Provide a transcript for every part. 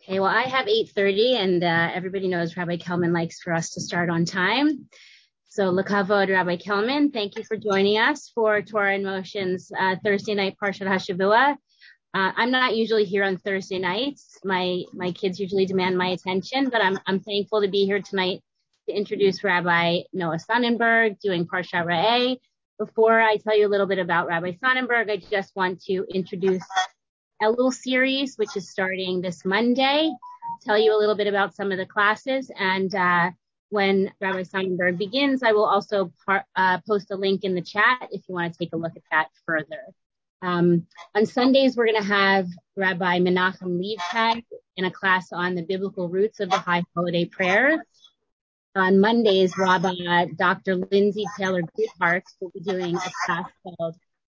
Okay, well, I have 8:30, and everybody knows Rabbi Kelman likes for us to start on time. So, L'kavod, Rabbi Kelman, thank you for joining us for Torah in Motion's Thursday night Parshat HaShavua. I'm not usually here on Thursday nights. My kids usually demand my attention, but I'm thankful to be here tonight to introduce Rabbi Noah Sonnenberg doing Parshat Re'eh. Before I tell you a little bit about Rabbi Sonnenberg, I just want to introduce a little series which is starting this Monday. Tell you a little bit about some of the classes, and when Rabbi Sonnenberg begins, I will also post a link in the chat if you want to take a look at that further. On Sundays, we're going to have Rabbi Menachem Leibtag in a class on the biblical roots of the High Holiday Prayers. On Mondays, Rabbi Dr. Lindsay Taylor Goodhart will be doing a class called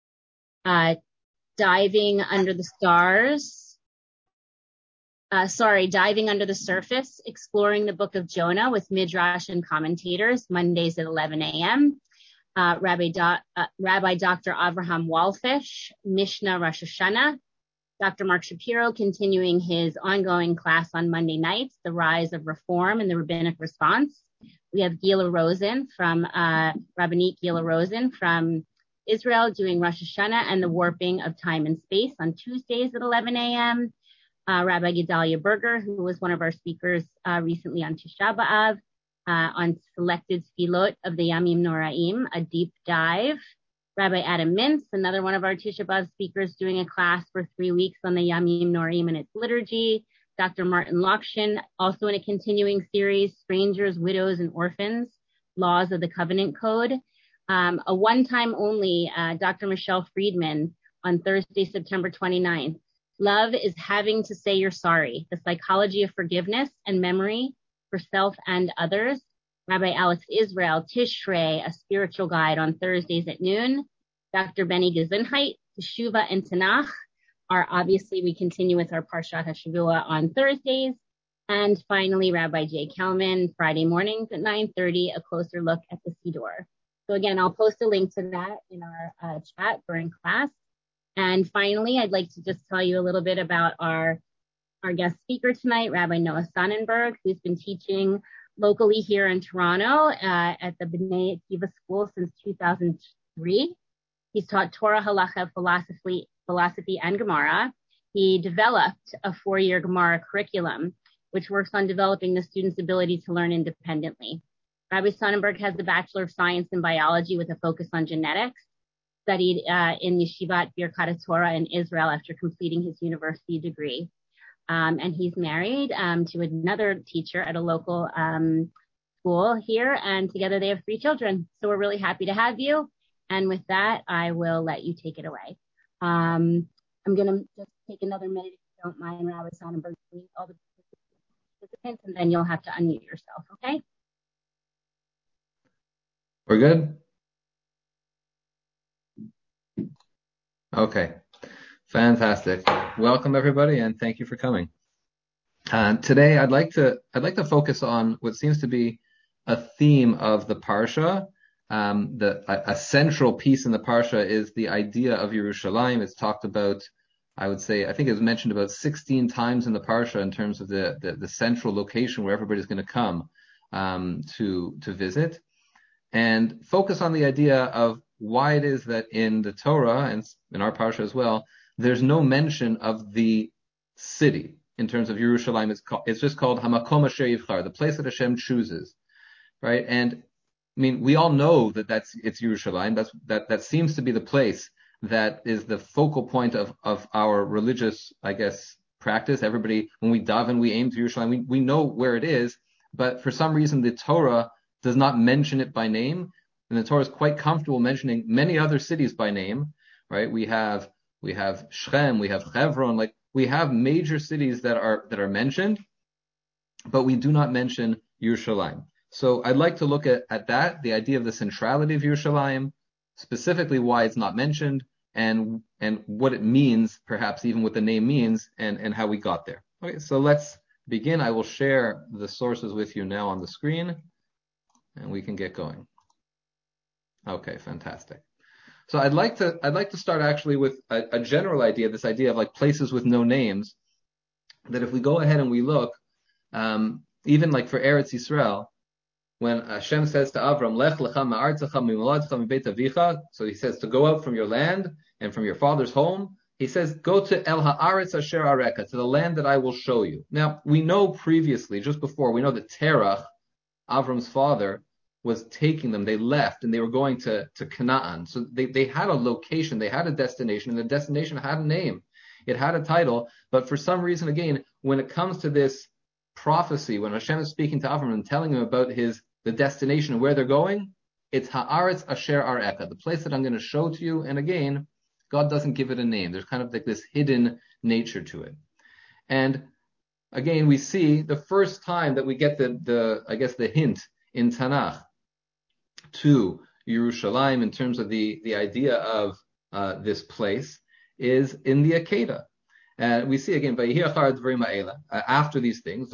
Diving Under the Surface, Exploring the Book of Jonah with Midrash and Commentators, Mondays at 11 a.m. Rabbi Dr. Avraham Walfish, Mishnah Rosh Hashanah. Dr. Mark Shapiro continuing his ongoing class on Monday nights, The Rise of Reform and the Rabbinic Response. We have Gila Rosen from Rabbinit Gila Rosen from Israel doing Rosh Hashanah and the Warping of Time and Space on Tuesdays at 11 a.m. Rabbi Gedalia Berger, who was one of our speakers recently on Tisha B'Av, on selected Tefillot of the Yamim Noraim, a deep dive. Rabbi Adam Mintz, another one of our Tisha B'Av speakers, doing a class for 3 weeks on the Yamim Noraim and its liturgy. Dr. Martin Lokshin, also in a continuing series, Strangers, Widows, and Orphans, Laws of the Covenant Code. A one-time only, Dr. Michelle Friedman on Thursday, September 29th. Love is having to say you're sorry, the psychology of forgiveness and memory for self and others. Rabbi Alex Israel, Tishrei, a spiritual guide on Thursdays at noon. Dr. Benny Gesundheit, Teshuva and Tanakh are obviously, we continue with our Parshat HaShavua on Thursdays. And finally, Rabbi Jay Kelman, Friday mornings at 9:30, a closer look at the Siddur. So again, I'll post a link to that in our chat during class. And finally, I'd like to just tell you a little bit about our guest speaker tonight, Rabbi Noah Sonnenberg, who's been teaching locally here in Toronto at the B'nai Akiva School since 2003. He's taught Torah, Halacha, philosophy, and Gemara. He developed a 4-year Gemara curriculum, which works on developing the student's ability to learn independently. Rabbi Sonnenberg has a Bachelor of Science in Biology with a focus on genetics, studied in Yeshivat Birkat Torah in Israel after completing his university degree. And he's married to another teacher at a local school here, and together they have 3 children. So we're really happy to have you. And with that, I will let you take it away. I'm going to just take another minute, if you don't mind, Rabbi Sonnenberg, please, all the participants, and then you'll have to unmute yourself, okay? We're good? Okay. Fantastic. Welcome everybody, and thank you for coming. Today I'd like to focus on what seems to be a theme of the Parsha. A central piece in the Parsha is the idea of Yerushalayim. It's talked about, I think it was mentioned about 16 times in the Parsha in terms of the central location where everybody's going to come to visit. And focus on the idea of why it is that in the Torah, and in our Parsha as well, there's no mention of the city in terms of Yerushalayim. It's just called Hamakom Asher Yivchar, the place that Hashem chooses, right? And I mean, we all know that it's Yerushalayim. That seems to be the place that is the focal point of our religious, I guess, practice. Everybody, when we daven, we aim to Yerushalayim. We know where it is, but for some reason the Torah does not mention it by name, and the Torah is quite comfortable mentioning many other cities by name, right? We have Shechem, we have Hebron, like we have major cities that are mentioned, but we do not mention Yerushalayim. So I'd like to look at that, the idea of the centrality of Yerushalayim, specifically why it's not mentioned, and what it means, perhaps even what the name means, and how we got there. Okay, so let's begin. I will share the sources with you now on the screen, and we can get going. Okay, fantastic. So I'd like to start actually with a general idea, this idea of like places with no names, that if we go ahead and we look, even like for Eretz Yisrael, when Hashem says to Avram, Lech lecha ma'artzecha mimoladcha mibeit avicha, so he says to go out from your land and from your father's home, he says, go to El Haaretz Asher Areka, to the land that I will show you. Now, we know previously, just before, we know that Terach, Avram's father, was taking them. They left and they were going to Canaan. So they had a location, they had a destination, and the destination had a name. It had a title, but for some reason, again, when it comes to this prophecy, when Hashem is speaking to Avram and telling him about the destination and where they're going, it's Haaretz Asher Areka, the place that I'm going to show to you. And again, God doesn't give it a name. There's kind of like this hidden nature to it. And again, we see the first time that we get the hint in Tanakh to Yerushalayim in terms of the idea of this place is in the Akedah. And we see again, after these things,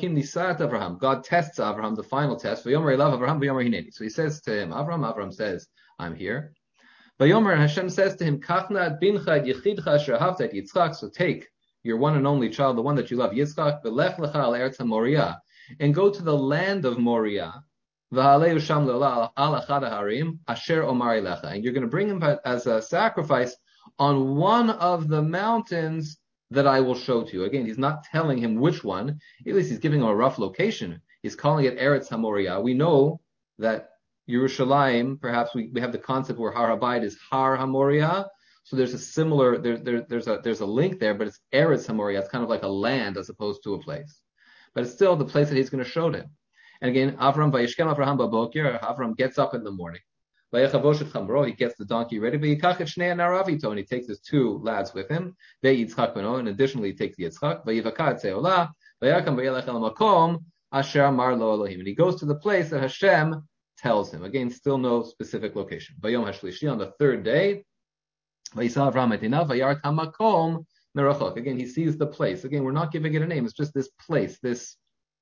God tests Avraham, the final test. So he says to him, Avram says, I'm here. Vayomer, Hashem says to him, Kachna et bincha et yechidcha asher ahavta et Yitzchak, so take your one and only child, the one that you love, Yitzchak, v'lech lecha al eretz ha-Moriah, and go to the land of Moriah, v'haleu sham le'olah al achad harim asher omar elecha, and you're going to bring him as a sacrifice on one of the mountains that I will show to you. Again, he's not telling him which one, at least he's giving him a rough location. He's calling it Eretz ha-Moriah. We know that Yerushalayim, perhaps we have the concept where Har HaBayit is Har HaMoriah. So there's a similar, there's a link there, but it's Eretz HaMoriah. It's kind of like a land as opposed to a place. But it's still the place that he's going to show to him. And again, Vayishkem Avraham babokir, Avram gets up in the morning. Vayechavosh et chamro, he gets the donkey ready. Vayikach et shnei naravito, and he takes his two lads with him. Yitzchak beno, and additionally he takes Yitzchak. Vayivaka et seolah, vayakam vayelech el makom asher amar lo Elohim. And he goes to the place that Hashem tells him. Again, still no specific location. Vayom hashlishi, on the third day, Vayisa Avram et inav vayart hamakom merachok. Again, he sees the place. Again, we're not giving it a name. It's just this place, this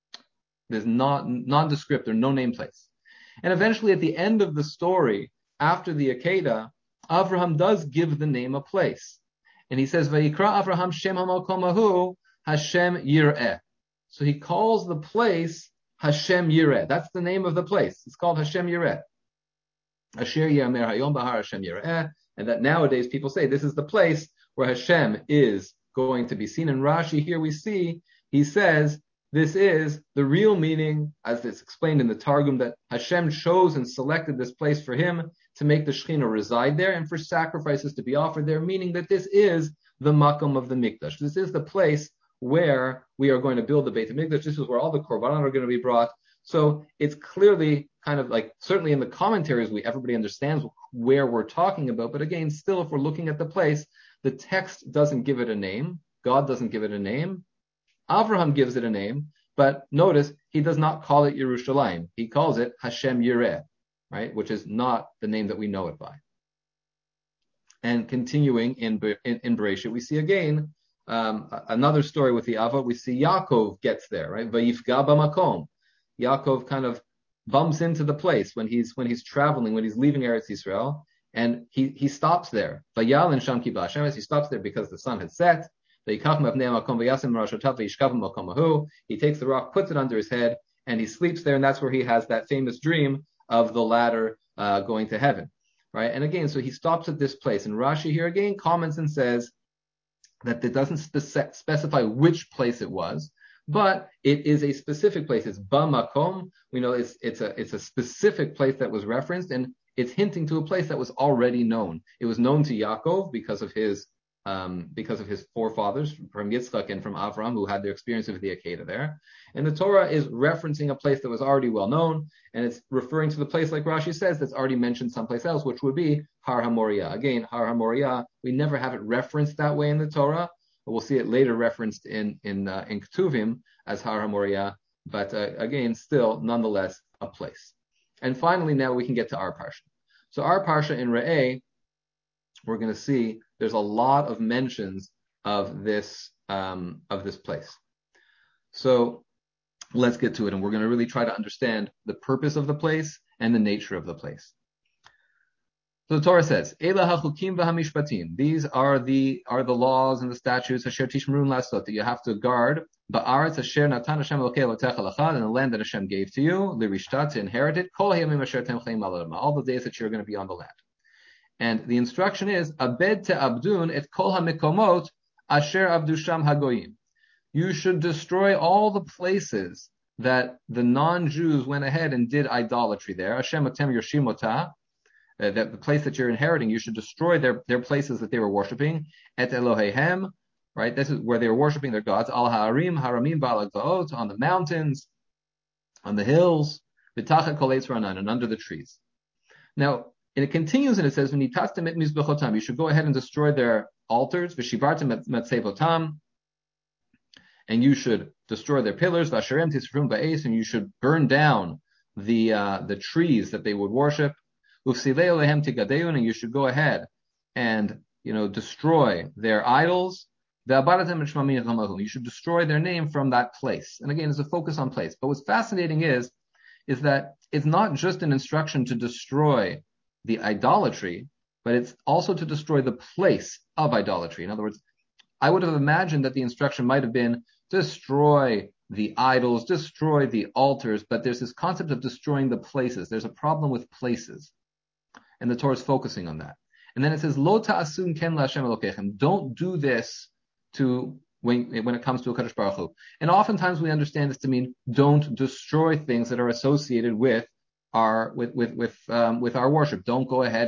nondescript or no name place. And eventually, at the end of the story, after the Akedah, Avraham does give the name a place, and he says, "Vayikra Avraham Shem Hamakom Ahu Hashem Yireh." So he calls the place Hashem Yireh. That's the name of the place. It's called Hashem Yireh. Asher Yamer Hayom Bahar Hashem Yireh, and that nowadays people say this is the place where Hashem is going to be seen. In Rashi here we see he says this is the real meaning, as it's explained in the Targum, that Hashem chose and selected this place for him to make the Shekhinah reside there and for sacrifices to be offered there, meaning that this is the Makom of the Mikdash. This is the place where we are going to build the Beit HaMikdash. This is where all the Korbanot are going to be brought. So it's clearly kind of like, certainly in the commentaries, everybody understands where we're talking about. But again, still, if we're looking at the place, the text doesn't give it a name. God doesn't give it a name. Avraham gives it a name, but notice he does not call it Yerushalayim. He calls it Hashem Yireh, right? Which is not the name that we know it by. And continuing in Bereshit, we see again another story with the Ava. We see Yaakov gets there, right? Vayifga b'makom. Yaakov kind of bumps into the place when he's traveling, when he's leaving Eretz Yisrael, and he stops there. Vayal and Sham Kibbutz Hashem, he stops there because the sun had set. He takes the rock, puts it under his head, and he sleeps there, and that's where he has that famous dream of the ladder going to heaven, right? And again, so he stops at this place, and Rashi here again comments and says that it doesn't specify which place it was, but it is a specific place. It's Bamakom. We know it's a specific place that was referenced, and it's hinting to a place that was already known. It was known to Yaakov because of his forefathers from Yitzchak and from Avram, who had their experience of the Akedah there. And the Torah is referencing a place that was already well known, and it's referring to the place, like Rashi says, that's already mentioned someplace else, which would be Har HaMoriah. Again, Har HaMoriah, we never have it referenced that way in the Torah, but we'll see it later referenced in Ketuvim as Har HaMoriah, but again, still, nonetheless, a place. And finally, now we can get to our Parsha. So our Parsha in Re'eh, we're going to see there's a lot of mentions of this place. So let's get to it, and we're going to really try to understand the purpose of the place and the nature of the place. So the Torah says, Ela hachukim v'hamishpatim. These are the laws and the statutes asher tishmerun lasot that you have to guard. Ba'aretz asher natan Hashem Elokei Elotecha lachad, in the land that Hashem gave to you, lirishta, to inherit it, kol hayamim asher tem chayim al adama, all the days that you're going to be on the land. And the instruction is, abed te'abdun et kol hamikomot asher abdu sham hagoyim. You should destroy all the places that the non-Jews went ahead and did idolatry there. Hashem atem yoshimota. That the place that you're inheriting, you should destroy their places that they were worshiping. Et Elohehem, right? This is where they were worshiping their gods. Al ha'arim, haramim, ba'al on the mountains, on the hills, v'tachat kol eitz ranan, and under the trees. Now, and it continues and it says, v'nitastem et mizbechotam, you should go ahead and destroy their altars, v'shibartem et matzevotam, and you should destroy their pillars, v'asherem tisrufim ba'es, and you should burn down the trees that they would worship. And you should go ahead and destroy their idols. You should destroy their name from that place. And again, there's a focus on place. But what's fascinating is that it's not just an instruction to destroy the idolatry, but it's also to destroy the place of idolatry. In other words, I would have imagined that the instruction might have been destroy the idols, destroy the altars, but there's this concept of destroying the places. There's a problem with places. And the Torah is focusing on that. And then it says, Lo ta'asun ken la'Hashem Elokechem. Don't do this when it comes to a Kadosh Baruch Hu. And oftentimes we understand this to mean don't destroy things that are associated with our worship. Don't go ahead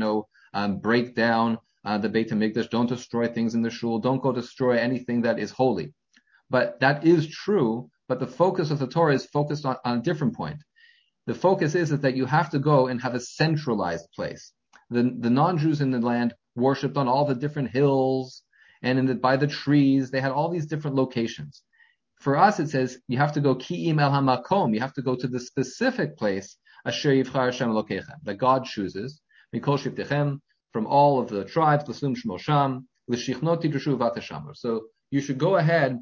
and break down the Beit HaMikdash. Don't destroy things in the shul. Don't go destroy anything that is holy. But that is true. But the focus of the Torah is focused on a different point. The focus is that you have to go and have a centralized place. The non-Jews in the land worshipped on all the different hills and by the trees. They had all these different locations. For us, it says you have to go ki'im el hamakom. You have to go to the specific place asher yivchar Hashem Elokechem that God chooses. Mikol shivtechem, from all of the tribes, l'sum shmo sham, l'shichnot tidrushu v'ateshamar. So you should go ahead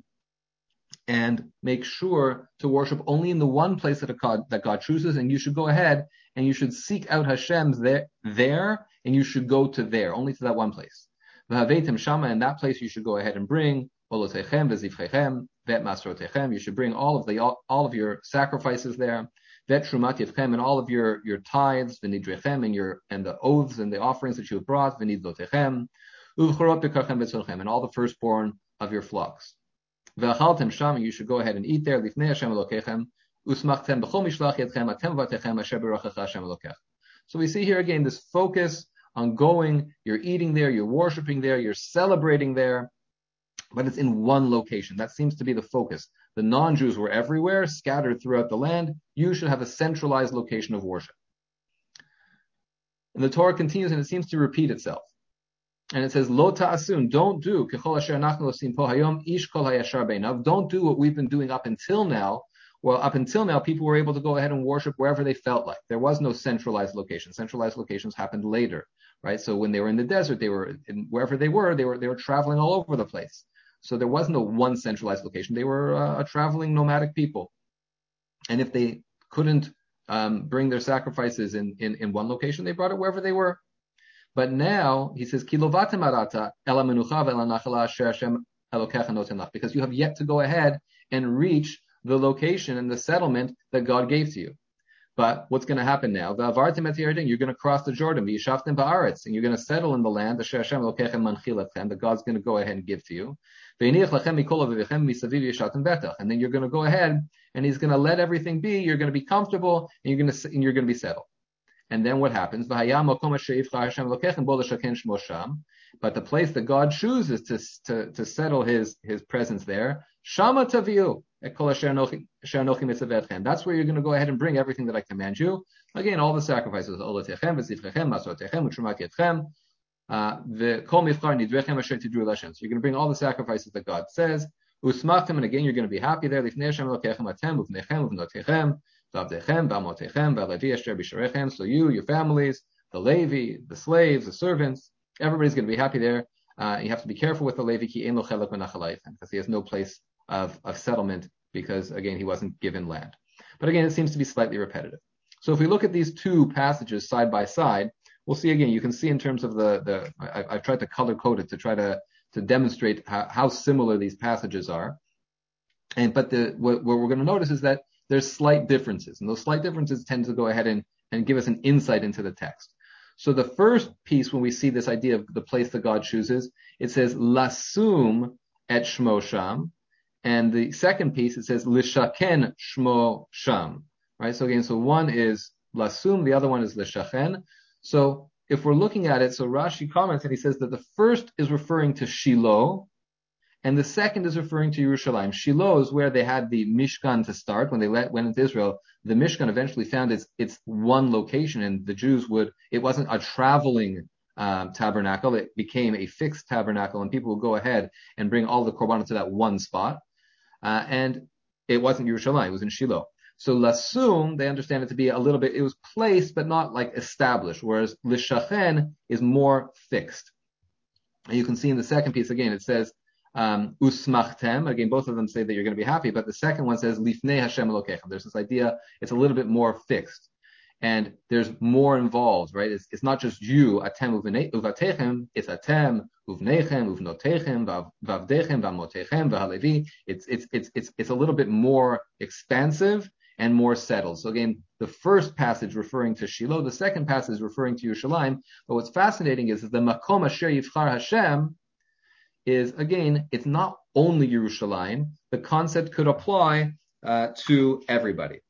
and make sure to worship only in the one place that God chooses, and you should go ahead and you should seek out Hashem's there, and you should go to there, only to that one place. V'haveitem shama, in that place you should go ahead and bring olotechem v'zivchechem vet masrotechem. You should bring all of your sacrifices there, vet trumat yivchem, and all of your tithes, v'nidrechem, and the oaths and the offerings that you have brought, v'nidlotechem, uvchorot b'karchem v'tzonechem, and all the firstborn of your flocks. V'achaltem sham, you should go ahead and eat there. Lifnei Hashem Elokechem, usmachtem b'chol mishlach yedchem atem v'atechem asher b'rachacha Hashem Elokech. So we see here again this focus on going. You're eating there, you're worshiping there, you're celebrating there, but it's in one location. That seems to be the focus. The non-Jews were everywhere, scattered throughout the land. You should have a centralized location of worship. And the Torah continues, and it seems to repeat itself. And it says, Lo ta'asun, don't do, don't do what we've been doing up until now. Well, up until now, people were able to go ahead and worship wherever they felt like. There was no centralized location. Centralized locations happened later, right? So when they were in the desert, wherever they were traveling all over the place. So there was no one centralized location. They were a traveling nomadic people. And if they couldn't bring their sacrifices in one location, they brought it wherever they were. But now, he says, because you have yet to go ahead and reach the location and the settlement that God gave to you. But what's going to happen now? You're going to cross the Jordan, and you're going to settle in the land that God's going to go ahead and give to you. And then you're going to go ahead and he's going to let everything be. You're going to be comfortable and you're going to be settled. And then what happens? But the place that God chooses to settle his presence there, Shama Taviu, that's where you're going to go ahead and bring everything that I command you. Again, all the sacrifices. So you're going to bring all the sacrifices that God says. And again, you're going to be happy there. So you, your families, the Levi, the slaves, the servants, everybody's going to be happy there. You have to be careful with the Levi because he has no place of settlement because, again, he wasn't given land. But again, it seems to be slightly repetitive. So if we look at these two passages side by side, we'll see again. You can see in terms of I've tried to color code it to try to demonstrate how similar these passages are. But what we're going to notice is that there's slight differences, and those slight differences tend to go ahead and give us an insight into the text. So the first piece, when we see this idea of the place that God chooses, it says lasum et shmo sham, and the second piece it says lishaken shmo sham. Right. So again, one is lasum, the other one is lishaken. So if we're looking at it, so Rashi comments and he says that the first is referring to Shiloh, and the second is referring to Yerushalayim. Shiloh is where they had the Mishkan to start. When they went into Israel, the Mishkan eventually found its one location, and the Jews it wasn't a traveling tabernacle. It became a fixed tabernacle, and people would go ahead and bring all the korbanos to that one spot. And it wasn't Yerushalayim, it was in Shiloh. So Lasum, they understand it to be a little bit, it was placed, but not like established, whereas Lishachen is more fixed. And you can see in the second piece, again, it says, Usmachtem. Again, both of them say that you're going to be happy, but the second one says Lifnei Hashem Elokechem. There's this idea, it's a little bit more fixed, and there's more involved, right? It's not just you, Atem uvatechem, it's Atem uvnechem uvnotechem vavdechem vamotechem vahalevi. It's a little bit more expansive and more settled. So again, the first passage referring to Shiloh, the second passage referring to Yerushalayim. But what's fascinating is the Makom Asher Yivchar Hashem is, again, it's not only Yerushalayim. The concept could apply to everybody.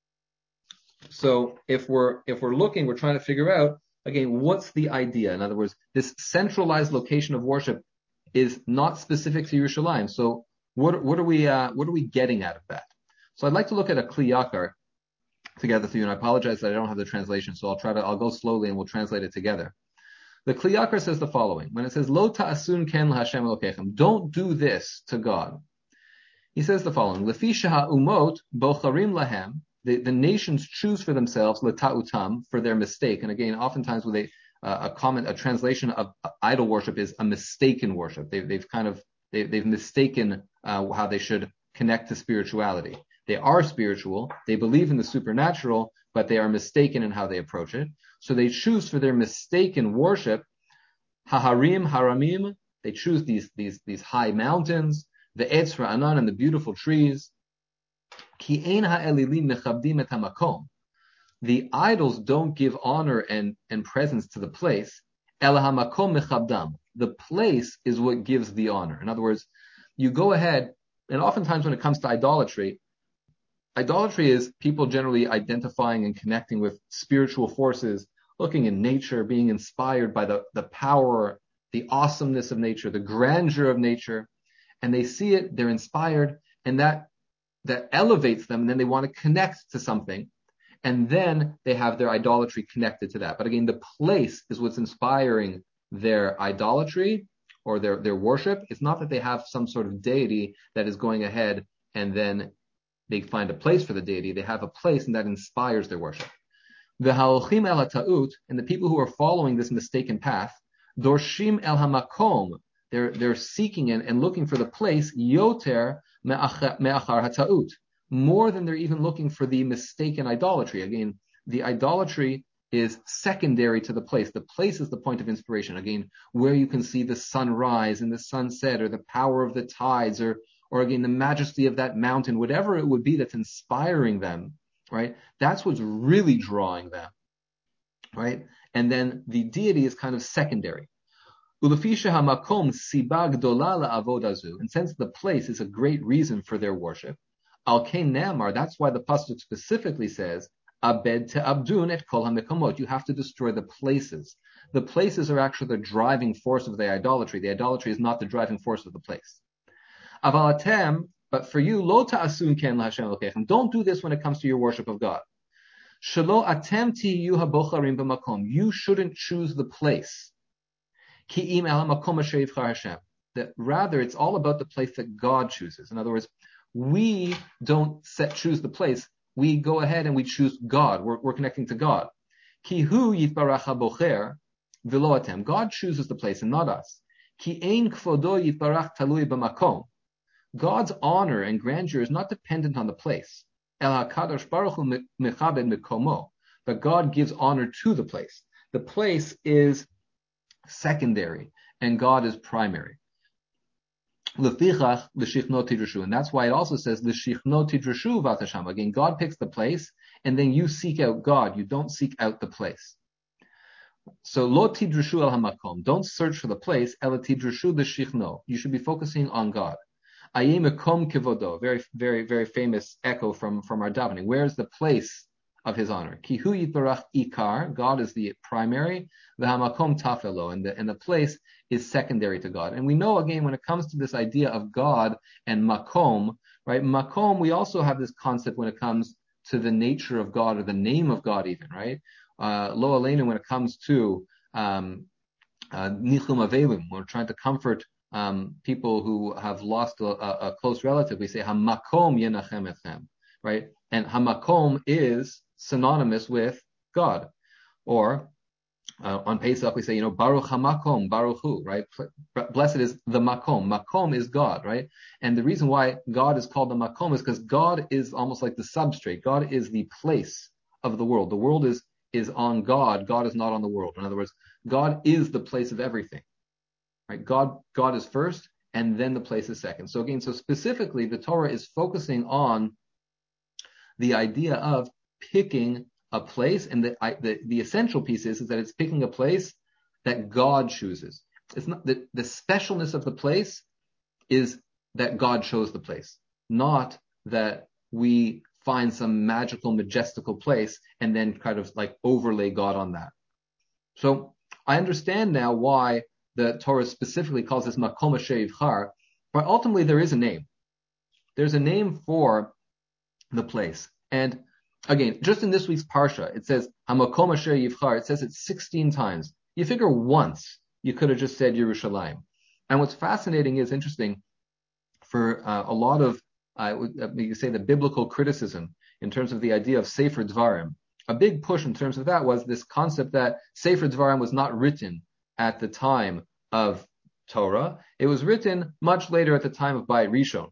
So if we're looking, we're trying to figure out, again, what's the idea? In other words, this centralized location of worship is not specific to Yerushalayim. So what are we getting out of that? So I'd like to look at a Kli Yakar together for you, and I apologize that I don't have the translation, so I'll go slowly and we'll translate it together. The Kli Yakar says the following: when it says Lo ta'asun ken l'Hashem Elokechem, don't do this to God. He says the following: Lefi sheha'umot bocharim lahem, the nations choose for themselves l'ta'utam, for their mistake. And again, oftentimes with a translation of idol worship is a mistaken worship. They've mistaken how they should connect to spirituality. They are spiritual, they believe in the supernatural, but they are mistaken in how they approach it. So they choose for their mistaken worship, haharim, haramim, they choose these high mountains, the etz ra'anan, and the beautiful trees. Ki ein ha'elilim mechabdim et hamakom. The idols don't give honor and presence to the place. Ela hamakom mechabdam. The place is what gives the honor. In other words, you go ahead, and oftentimes when it comes to idolatry is people generally identifying and connecting with spiritual forces, looking in nature, being inspired by the power, the awesomeness of nature, the grandeur of nature, and they see it, they're inspired, and that elevates them, and then they want to connect to something, and then they have their idolatry connected to that. But again, the place is what's inspiring their idolatry or their worship. It's not that they have some sort of deity that is going ahead and then they find a place for the deity. They have a place, and that inspires their worship. The ha'olchim el ha'ta'ut, and the people who are following this mistaken path, dorshim el hamakom, they're seeking and looking for the place, yoter me'achar ha'ta'ut, more than they're even looking for the mistaken idolatry. Again, the idolatry is secondary to the place. The place is the point of inspiration. Again, where you can see the sunrise and the sunset, or the power of the tides, or again, the majesty of that mountain, whatever it would be that's inspiring them, right? That's what's really drawing them, right? And then the deity is kind of secondary. And since the place is a great reason for their worship, al-kain ne'amar, that's why the pasuk specifically says, abed te'abdun et kol ha'mekomot, you have to destroy the places. The places are actually the driving force of the idolatry. The idolatry is not the driving force of the place. Aval atem, but for you, lo ta'asun ken l'Hashem Elokechem, don't do this when it comes to your worship of God. Shelo atem tiyu habocharim b'makom, you shouldn't choose the place. Ki im el hamakom asher yivchar Hashem, that rather it's all about the place that God chooses. In other words, we don't choose the place. We go ahead and we choose God. We're connecting to God. Ki hu yitbarach habocher v'lo atem, God chooses the place and not us. Ki ein kvodo yitbarach talui b'makom, God's honor and grandeur is not dependent on the place. El HaKadosh Baruch Hu mechabed mekomo, but God gives honor to the place. The place is secondary and God is primary. And that's why it also says again, God picks the place, and then you seek out God. You don't seek out the place. So lo tidrashu al hamakom. Don't search for the place. Ela tidrashu l'shichno. You should be focusing on God. Ayeh makom kevodo. Very, very, very famous echo from our davening. Where is the place of His honor? Kihu yitarach ikar. God is the primary. The hamakom tafelo, and the place is secondary to God. And we know again when it comes to this idea of God and makom, right? Makom. We also have this concept when it comes to the nature of God or the name of God, even, right? Lo aleinu, when it comes to nichum avelim, we're trying to comfort people who have lost a close relative. We say hamakom yenachem etchem, right? And hamakom is synonymous with God. Or on Pesach we say, Baruch hamakom, Baruch hu, right? Blessed is the makom. Makom is God, right? And the reason why God is called the makom is because God is almost like the substrate. God is the place of the world. The world is on God. God is not on the world. In other words, God is the place of everything, right? God is first, and then the place is second. So again, specifically, the Torah is focusing on the idea of picking a place, and the essential piece is that it's picking a place that God chooses. It's not the specialness of the place is that God chose the place, not that we find some magical, majestical place and then kind of like overlay God on that. So I understand now why the Torah specifically calls this Makom Asher Yivchar, but ultimately there is a name. There's a name for the place. And again, just in this week's Parsha, it says Hamakom Asher Yivchar. It says it 16 times. You figure once you could have just said Yerushalayim. And what's fascinating is interesting for a lot of you say the biblical criticism in terms of the idea of Sefer Dvarim. A big push in terms of that was this concept that Sefer Dvarim was not written at the time of Torah. It was written much later at the time of Bayit Rishon.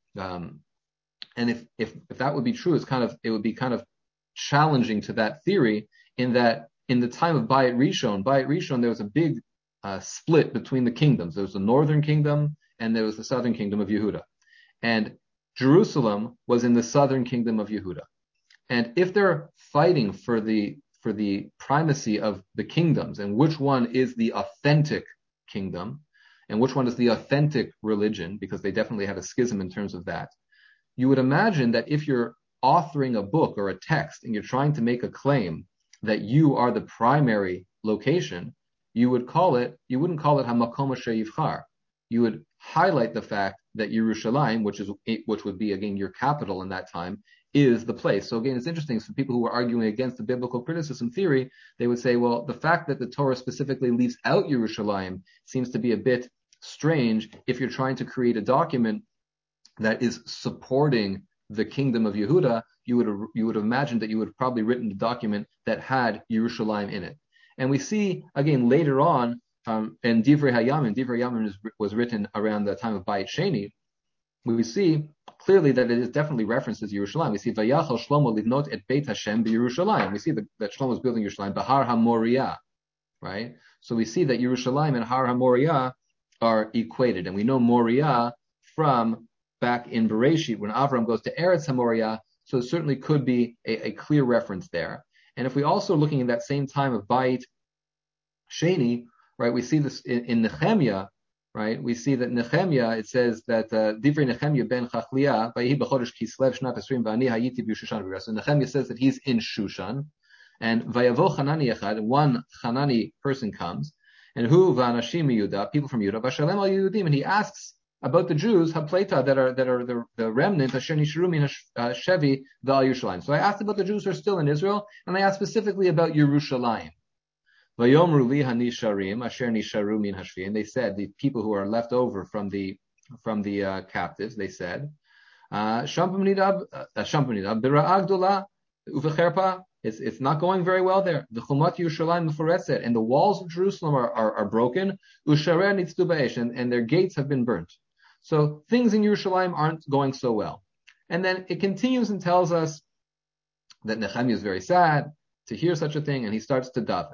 And if that would be true, it would be kind of challenging to that theory in that in the time of Bayit Rishon, there was a big split between the kingdoms. There was the northern kingdom and there was the southern kingdom of Yehuda. And Jerusalem was in the southern kingdom of Yehuda. And if they're fighting for the primacy of the kingdoms and which one is the authentic kingdom and which one is the authentic religion, because they definitely had a schism in terms of that, you would imagine that if you're authoring a book or a text and you're trying to make a claim that you are the primary location, you wouldn't call it Hamakom Asher Yivchar. You would highlight the fact that Yerushalayim, which would be again your capital in that time, is the place. So again, it's interesting. So people who are arguing against the biblical criticism theory, they would say, well, the fact that the Torah specifically leaves out Yerushalayim seems to be a bit strange if you're trying to create a document that is supporting the kingdom of Yehuda. You would have imagined that you would have probably written a document that had Yerushalayim in it. And we see again later on in Divrei Hayamim was written around the time of Bayit Sheni. We see clearly that it is definitely references Yerushalayim. We see Vayachal Shlomo livnot et Beit Hashem b'Yerushalayim. We see that Shlomo is building Yerushalayim b'Har HaMoriah, right? So we see that Yerushalayim and Har HaMoriah are equated, and we know Moriah from back in Bereshit when Avram goes to Eretz HaMoriah. So it certainly could be a clear reference there. And if we also looking at that same time of Bayit Sheni, right, we see this in Nehemiah, right? We see that Nehemiah, it says that Divrei Nehemiah ben Chachliah, Vayihi b'chodesh Kislev shnat esrim v'ani hayiti b'Shushan v'Yera. So Nehemiah says that he's in Shushan, and Vayavo Hanani echad, one Hanani person comes, and who v'anashim Yehuda, people from Yehuda, v'shalem al Yehudim, and he asks about the Jews, Hapleta, that are the remnant, Asher Nisharu min Shevi v'al Yerushalayim. So I asked about the Jews who are still in Israel, and I asked specifically about Yerushalayim. Vayomru li hanisharim asher nisharu min hashvi, and they said, the people who are left over from the captives, they said, shampum nidab b'ra'a gdola uvecherpa. It's not going very well there. The chumat Yerushalayim meforetzet, and the walls of Jerusalem are broken. Usharer nitzdu ba'esh, and their gates have been burnt. So things in Yerushalayim aren't going so well. And then it continues and tells us that Nehemiah is very sad to hear such a thing, and he starts to daven.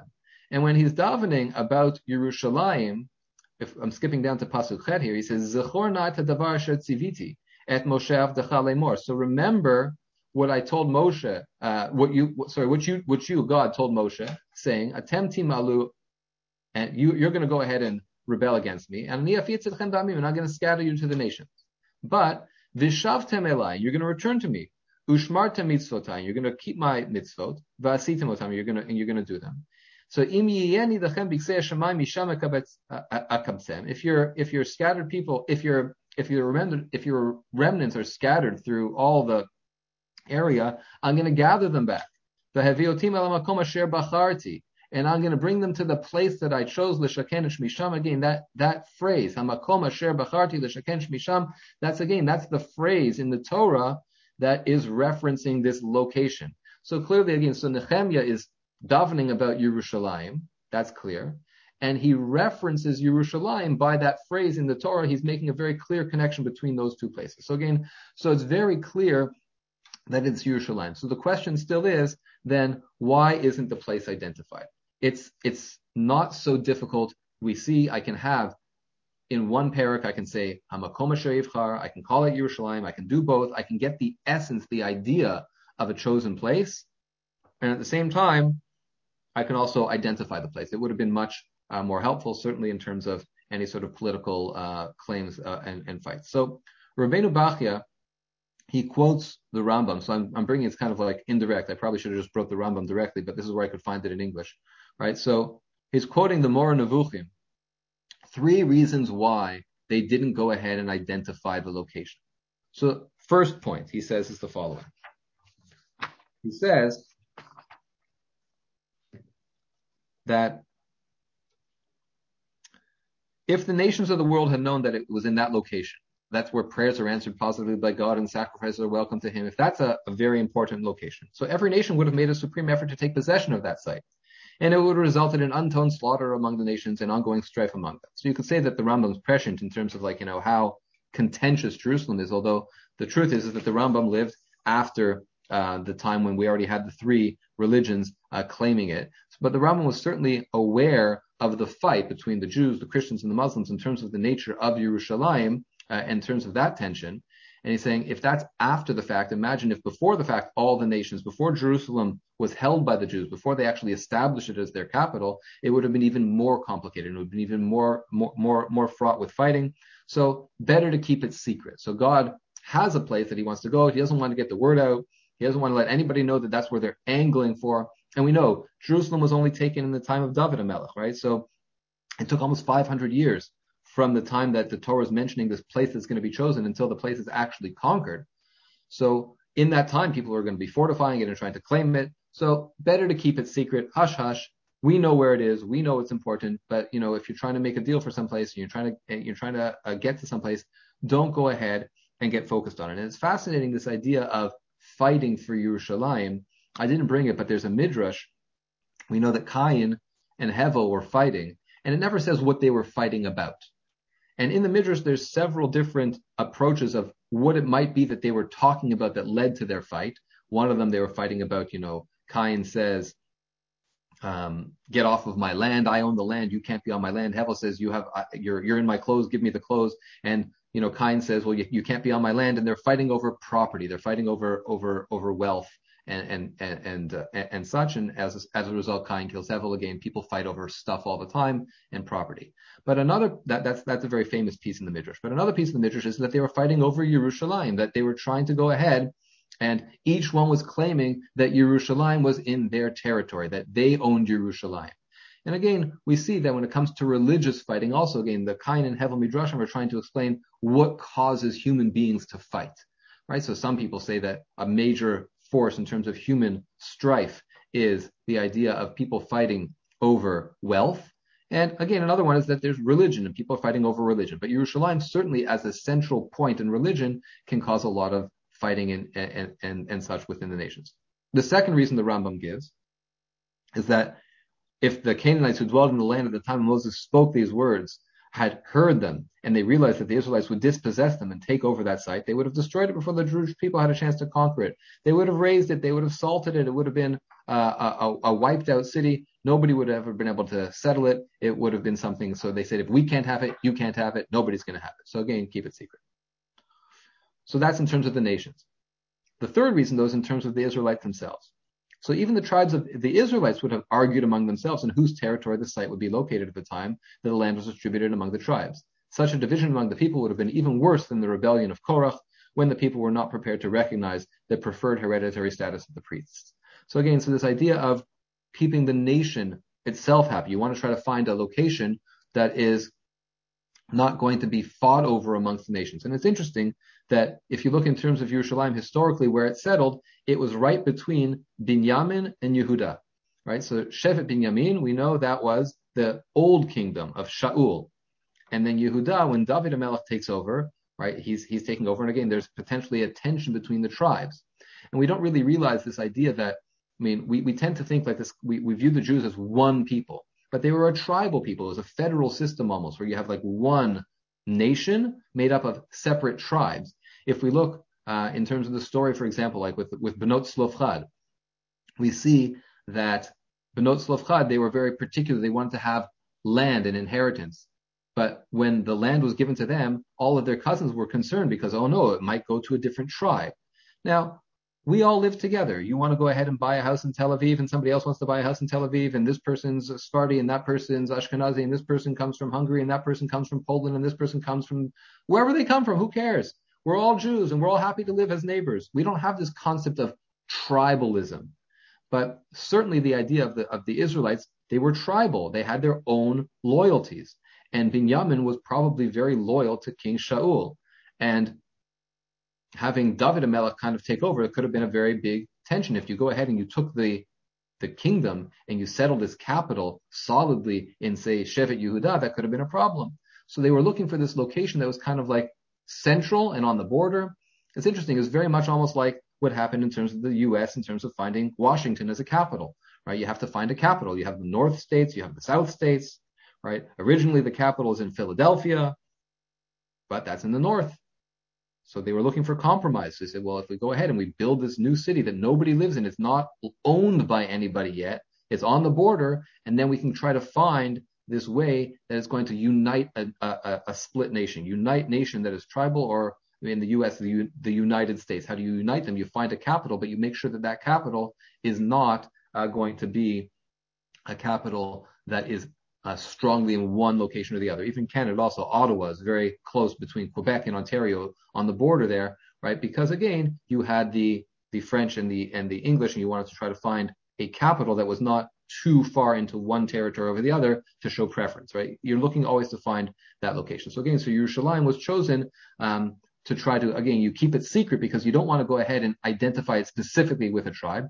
And when he's davening about Yerushalayim, if I'm skipping down to Pasuk Chet here, he says, Zechor na et hadavar asher tziviti et Moshe avdecha lemor. So remember what I told Moshe, what you, God, told Moshe, saying, Atem timalu, and you're going to go ahead and rebel against me, and I'm going to scatter you to the nations. But vishavtem elai, you're going to return to me. Ushmartem mitzvotai, you're going to keep my mitzvot. Va'asitem otam, you're going to do them. So im yiyeni dechem biksei hashamayim misham akabtzem. If you're scattered people, if your remnants are scattered through all the area, I'm going to gather them back. V'heviotim el makom asher bacharti. And I'm going to bring them to the place that I chose, l'shaken shmisham. Again, that phrase, hamakom asher bacharti l'shaken shmisham. That's the phrase in the Torah that is referencing this location. So clearly, again, so Nehemiah is davening about Yerushalayim. That's clear, and he references Yerushalayim by that phrase in the Torah. He's making a very clear connection between those two places. So again, it's very clear that it's Yerushalayim. So the question still is, then why isn't the place identified? It's not so difficult. We see I can have in one parak, I can say Hamakom asher yivchar, I can call it Yerushalayim, I can do both, I can get the essence, the idea of a chosen place, and at the same time, I can also identify the place. It would have been much more helpful, certainly in terms of any sort of political claims and fights. So Rabbeinu Bachya, he quotes the Rambam. So I'm bringing it's kind of like indirect. I probably should have just brought the Rambam directly, but this is where I could find it in English. Right? So he's quoting the Moreh Nevuchim. 3 reasons why they didn't go ahead and identify the location. So first point, he says, is the following. He says that if the nations of the world had known that it was in that location, that's where prayers are answered positively by God and sacrifices are welcome to him, if that's a very important location. So every nation would have made a supreme effort to take possession of that site. And it would have resulted in untold slaughter among the nations and ongoing strife among them. So you could say that the Rambam is prescient in terms of how contentious Jerusalem is, although the truth is that the Rambam lived after the time when we already had the 3 religions claiming it. But the Rambam was certainly aware of the fight between the Jews, the Christians, and the Muslims in terms of the nature of Yerushalayim, in terms of that tension. And he's saying, if that's after the fact, imagine if before the fact, all the nations, before Jerusalem was held by the Jews, before they actually established it as their capital, it would have been even more complicated. It would have been even more fraught with fighting. So better to keep it secret. So God has a place that he wants to go. He doesn't want to get the word out. He doesn't want to let anybody know that that's where they're angling for. And we know Jerusalem was only taken in the time of David HaMelech, right? So it took almost 500 years from the time that the Torah is mentioning this place that's going to be chosen until the place is actually conquered. So in that time, people are going to be fortifying it and trying to claim it. So better to keep it secret. Hush, hush. We know where it is. We know it's important. But if you're trying to make a deal for someplace and you're trying to get to someplace, don't go ahead and get focused on it. And it's fascinating, this idea of fighting for Yerushalayim. I didn't bring it, but there's a midrash. We know that Cain and Hevel were fighting, and it never says what they were fighting about. And in the midrash, there's several different approaches of what it might be that they were talking about that led to their fight. One of them, they were fighting about, Cain says, get off of my land. I own the land. You can't be on my land. Hevel says, you're in my clothes. Give me the clothes. And, Cain says, well, you can't be on my land. And they're fighting over property. They're fighting over wealth and such. And as a result, Cain kills Hevel. Again, people fight over stuff all the time and property. But that's a very famous piece in the Midrash. But another piece in the Midrash is that they were fighting over Yerushalayim, that they were trying to go ahead, and each one was claiming that Yerushalayim was in their territory, that they owned Yerushalayim. And again, we see that when it comes to religious fighting, also again, the Cain and Hevel Midrashim are trying to explain what causes human beings to fight, right? So some people say that a major force in terms of human strife is the idea of people fighting over wealth. And again, another one is that there's religion and people are fighting over religion. But Yerushalayim, certainly as a central point in religion, can cause a lot of fighting and such within the nations. The second reason the Rambam gives is that if the Canaanites who dwelled in the land at the time Moses spoke these words had heard them and they realized that the Israelites would dispossess them and take over that site, they would have destroyed it before the Jewish people had a chance to conquer it. They would have razed it. They would have salted it. It would have been a wiped out city. Nobody would have ever been able to settle it. It would have been something. So they said, if we can't have it, you can't have it. Nobody's going to have it. So again, keep it secret. So that's in terms of the nations. The third reason, though, is in terms of the Israelites themselves. So even the tribes of the Israelites would have argued among themselves in whose territory the site would be located at the time that the land was distributed among the tribes. Such a division among the people would have been even worse than the rebellion of Korach, when the people were not prepared to recognize the preferred hereditary status of the priests. So again, so this idea of keeping the nation itself happy. You want to try to find a location that is not going to be fought over amongst the nations. And it's interesting that if you look in terms of Yerushalayim historically, where it settled, it was right between Binyamin and Yehuda, right? So Shevet Binyamin, we know that was the old kingdom of Shaul. And then Yehuda, when David HaMelech takes over, right, he's taking over. And again, there's potentially a tension between the tribes. And we don't really realize this idea that, we tend to think like this, we view the Jews as one people, but they were a tribal people. It was a federal system almost, where you have like one nation made up of separate tribes. If we look in terms of the story, for example, like with Benot Tzlofchad, we see that Benot Tzlofchad, they were very particular. They wanted to have land and inheritance. But when the land was given to them, all of their cousins were concerned because, oh no, it might go to a different tribe. Now, we all live together. You want to go ahead and buy a house in Tel Aviv, and somebody else wants to buy a house in Tel Aviv, and this person's Sephardi, and that person's Ashkenazi, and this person comes from Hungary, and that person comes from Poland, and this person comes from wherever they come from. Who cares? We're all Jews, and we're all happy to live as neighbors. We don't have this concept of tribalism. But certainly the idea of the Israelites, they were tribal. They had their own loyalties. And Binyamin was probably very loyal to King Shaul. And having David HaMelech kind of take over, it could have been a very big tension. If you go ahead and you took the kingdom and you settled its capital solidly in, say, Shevet Yehuda, that could have been a problem. So they were looking for this location that was kind of like central and on the border. It's interesting. It was very much almost like what happened in terms of the U.S. in terms of finding Washington as a capital, right? You have to find a capital. You have the North states, you have the South states, right? Originally, the capital is in Philadelphia, but that's in the North. So they were looking for compromise. They said, well, if we go ahead and we build this new city that nobody lives in, it's not owned by anybody yet, it's on the border, and then we can try to find this way that is going to unite a split nation, unite nation that is tribal, or in the U.S., the United States. How do you unite them? You find a capital, but you make sure that that capital is not going to be a capital that is strongly in one location or the other. Even Canada also, Ottawa is very close between Quebec and Ontario on the border there, right? Because again, you had the French and the English, and you wanted to try to find a capital that was not too far into one territory over the other to show preference, right? You're looking always to find that location. So again, so Yerushalayim was chosen to try to, again, you keep it secret because you don't want to go ahead and identify it specifically with a tribe.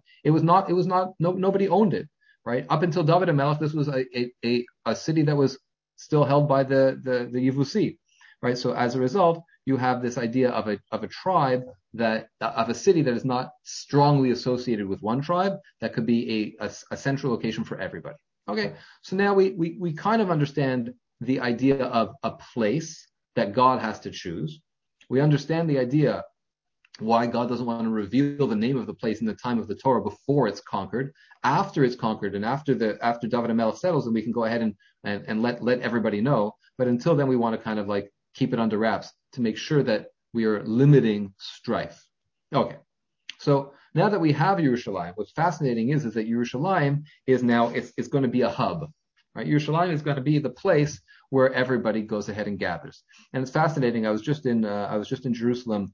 Nobody owned it. Right up until David HaMelech, this was a city that was still held by the Yevusi, right? So as a result, you have this idea of a tribe of a city that is not strongly associated with one tribe that could be a central location for everybody. Okay, so now we kind of understand the idea of a place that God has to choose. We understand the idea why God doesn't want to reveal the name of the place in the time of the Torah before it's conquered. After it's conquered and after David HaMelech settles, then we can go ahead and let everybody know. But until then, we want to kind of like keep it under wraps to make sure that we are limiting strife. Okay. So now that we have Yerushalayim, what's fascinating is that Yerushalayim is now, it's going to be a hub, right? Yerushalayim is going to be the place where everybody goes ahead and gathers. And it's fascinating. I was just in Jerusalem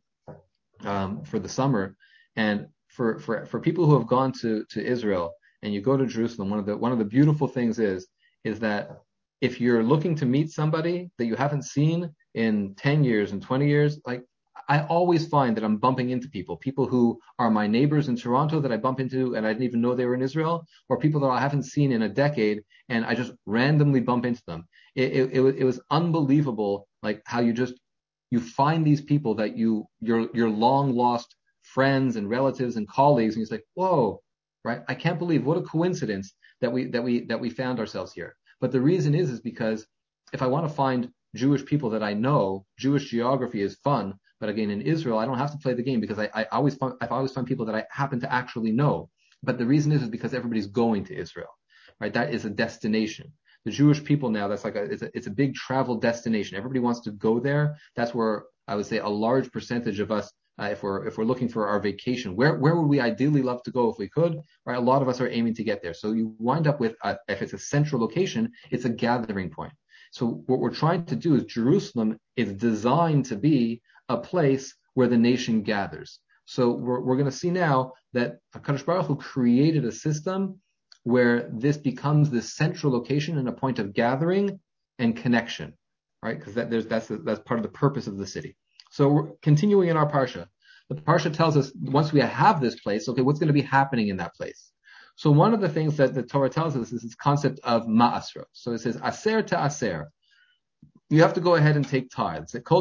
for the summer, and for people who have gone to Israel and you go to Jerusalem, one of the beautiful things is that if you're looking to meet somebody that you haven't seen in 10 years and 20 years, like I always find that I'm bumping into people who are my neighbors in Toronto that I bump into and I didn't even know they were in Israel, or people that I haven't seen in a decade and I just randomly bump into them. It was unbelievable, like how you find these people that your long lost friends and relatives and colleagues, and you're like, whoa, right? I can't believe what a coincidence that we found ourselves here. But the reason is because if I want to find Jewish people that I know, Jewish geography is fun. But again, in Israel, I don't have to play the game because I always find people that I happen to actually know. But the reason is because everybody's going to Israel, right? That is a destination. The Jewish people now, that's like it's a big travel destination. Everybody wants to go there. That's where I would say a large percentage of us, if we're looking for our vacation, where would we ideally love to go if we could, right? A lot of us are aiming to get there. So you wind up with, if it's a central location, it's a gathering point. So what we're trying to do is Jerusalem is designed to be a place where the nation gathers. So we're going to see now that HaKadosh Baruch Hu created a system where this becomes the central location and a point of gathering and connection, right? Because that's part of the purpose of the city. So we're continuing in our parsha. The parsha tells us once we have this place, okay, what's going to be happening in that place? So one of the things that the Torah tells us is this concept of ma'asra. So it says aser to aser. You have to go ahead and take tithes. That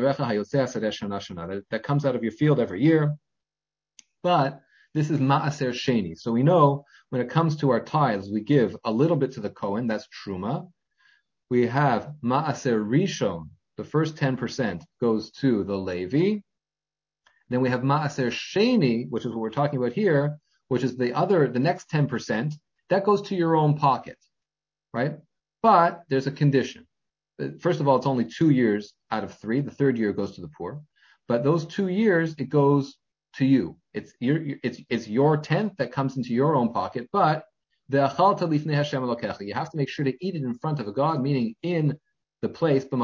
comes out of your field every year. But this is ma'aser sheni. So we know when it comes to our tithes, we give a little bit to the Kohen, that's truma. We have ma'aser rishon, the first 10% goes to the Levi. Then we have ma'aser sheni, which is what we're talking about here, which is the next 10%, that goes to your own pocket, right? But there's a condition. First of all, it's only 2 years out of 3. The third year goes to the poor. But those 2 years, it goes to you. It's your tenth that comes into your own pocket, but you have to make sure to eat it in front of a God, meaning in the place, in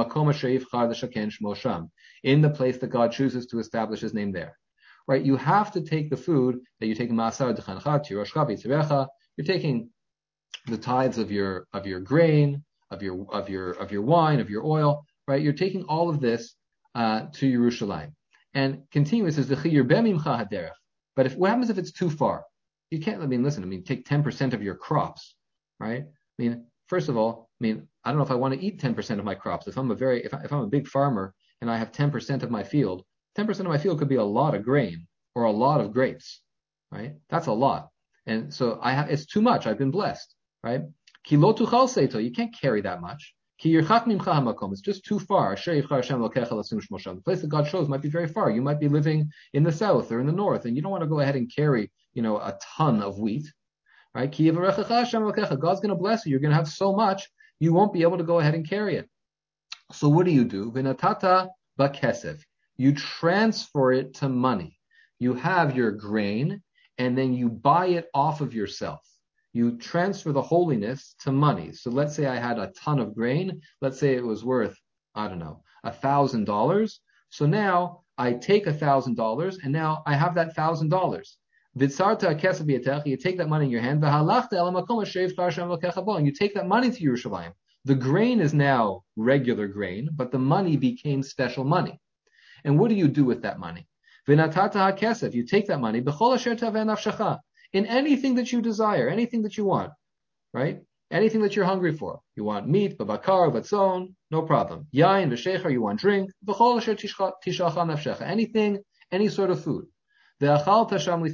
the place that God chooses to establish His name there. Right? You have to take the food that you take in Ma'asar D'Chancha, you're taking the tithes of your grain, of your wine, of your oil, right? You're taking all of this to Yerushalayim. And continuing, it says, but what happens if it's too far? You can't, take 10% of your crops, right? First of all, I don't know if I want to eat 10% of my crops. If I'm a big farmer and I have 10% of my field, 10% of my field could be a lot of grain or a lot of grapes, right? That's a lot. And so it's too much. I've been blessed, right? You can't carry that much. It's just too far. The place that God shows might be very far. You might be living in the south or in the north, and you don't want to go ahead and carry, a ton of wheat, right? God's going to bless you. You're going to have so much, you won't be able to go ahead and carry it. So what do? Vinatata bakesef. You transfer it to money. You have your grain, and then you buy it off of yourself. You transfer the holiness to money. So let's say I had a ton of grain. Let's say it was worth, $1,000. So now I take $1,000 and now I have that $1,000. You take that money in your hand and you take that money to Yerushalayim. The grain is now regular grain, but the money became special money. And what do you do with that money? You take that money in anything that you desire, anything that you want, right? Anything that you're hungry for. You want meat, babakar, batzon, no problem. Yain, v'shecher, you want drink, anything, any sort of food. You're going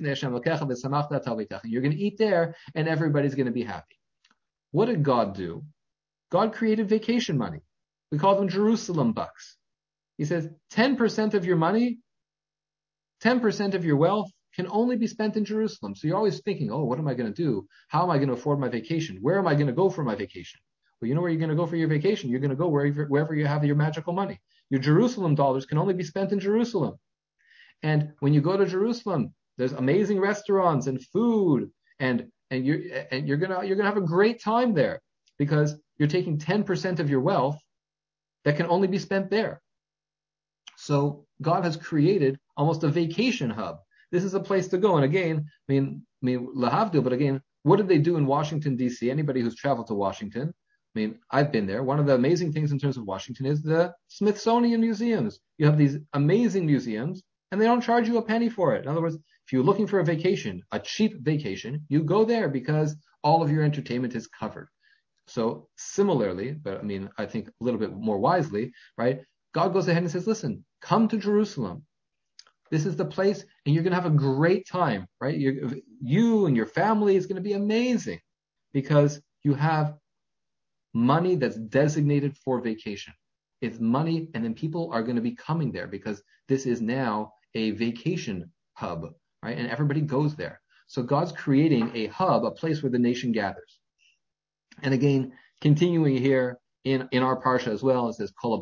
to eat there, and everybody's going to be happy. What did God do? God created vacation money. We call them Jerusalem bucks. He says 10% of your money, 10% of your wealth can only be spent in Jerusalem. So you're always thinking, what am I going to do? How am I going to afford my vacation? Where am I going to go for my vacation? Well, you know where you're going to go for your vacation? You're going to go wherever you have your magical money. Your Jerusalem dollars can only be spent in Jerusalem. And when you go to Jerusalem, there's amazing restaurants and food, and you're gonna have a great time there because you're taking 10% of your wealth that can only be spent there. So God has created almost a vacation hub. This is a place to go. And again, lahavdil, but again, what did they do in Washington, D.C.? Anybody who's traveled to Washington, I've been there. One of the amazing things in terms of Washington is the Smithsonian museums. You have these amazing museums, and they don't charge you a penny for it. In other words, if you're looking for a vacation, a cheap vacation, you go there because all of your entertainment is covered. So similarly, but I think a little bit more wisely, right? God goes ahead and says, listen, come to Jerusalem. This is the place, and you're going to have a great time, right? You and your family is going to be amazing because you have money that's designated for vacation. It's money, and then people are going to be coming there because this is now a vacation hub, right? And everybody goes there. So God's creating a hub, a place where the nation gathers. And again, continuing here in our parsha as well, it says, all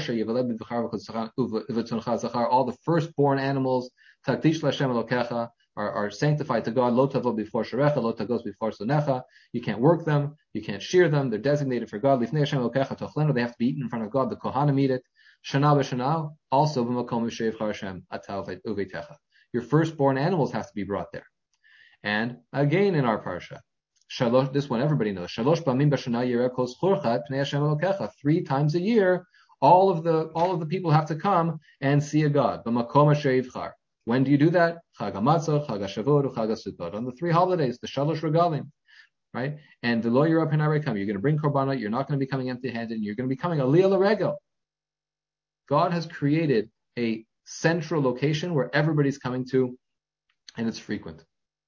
the firstborn animals, takdish l'Hashem Elokecha, are sanctified to God. Lo tavo before sharecha, lo tagos before sonecha. You can't work them, you can't shear them. They're designated for God. Lifnei Hashem Elokecha tochlenu. They have to be eaten in front of God. The kohanim eat it. Shana b'shana. Also b'makom v'sheiv Hashem atav uveitecha. Your firstborn animals have to be brought there. And again in our parsha, Shalosh, this one everybody knows. Shalosh b'amim b'shana yireh kol zchurcha pnei Hashem Elokecha. 3 times a year, all of the people have to come and see a God. B'makom asher yivchar. When do you do that? Chag HaMatzah, Chag HaShavuot, Chag HaSukkot. On the 3 holidays, the Shalosh Regalim, right? And the Lo Yirah Pnei Reikam. You're going to bring korbanot. You're not going to be coming empty-handed. You're going to be coming aliyah l'regel. God has created a central location where everybody's coming to, and it's frequent.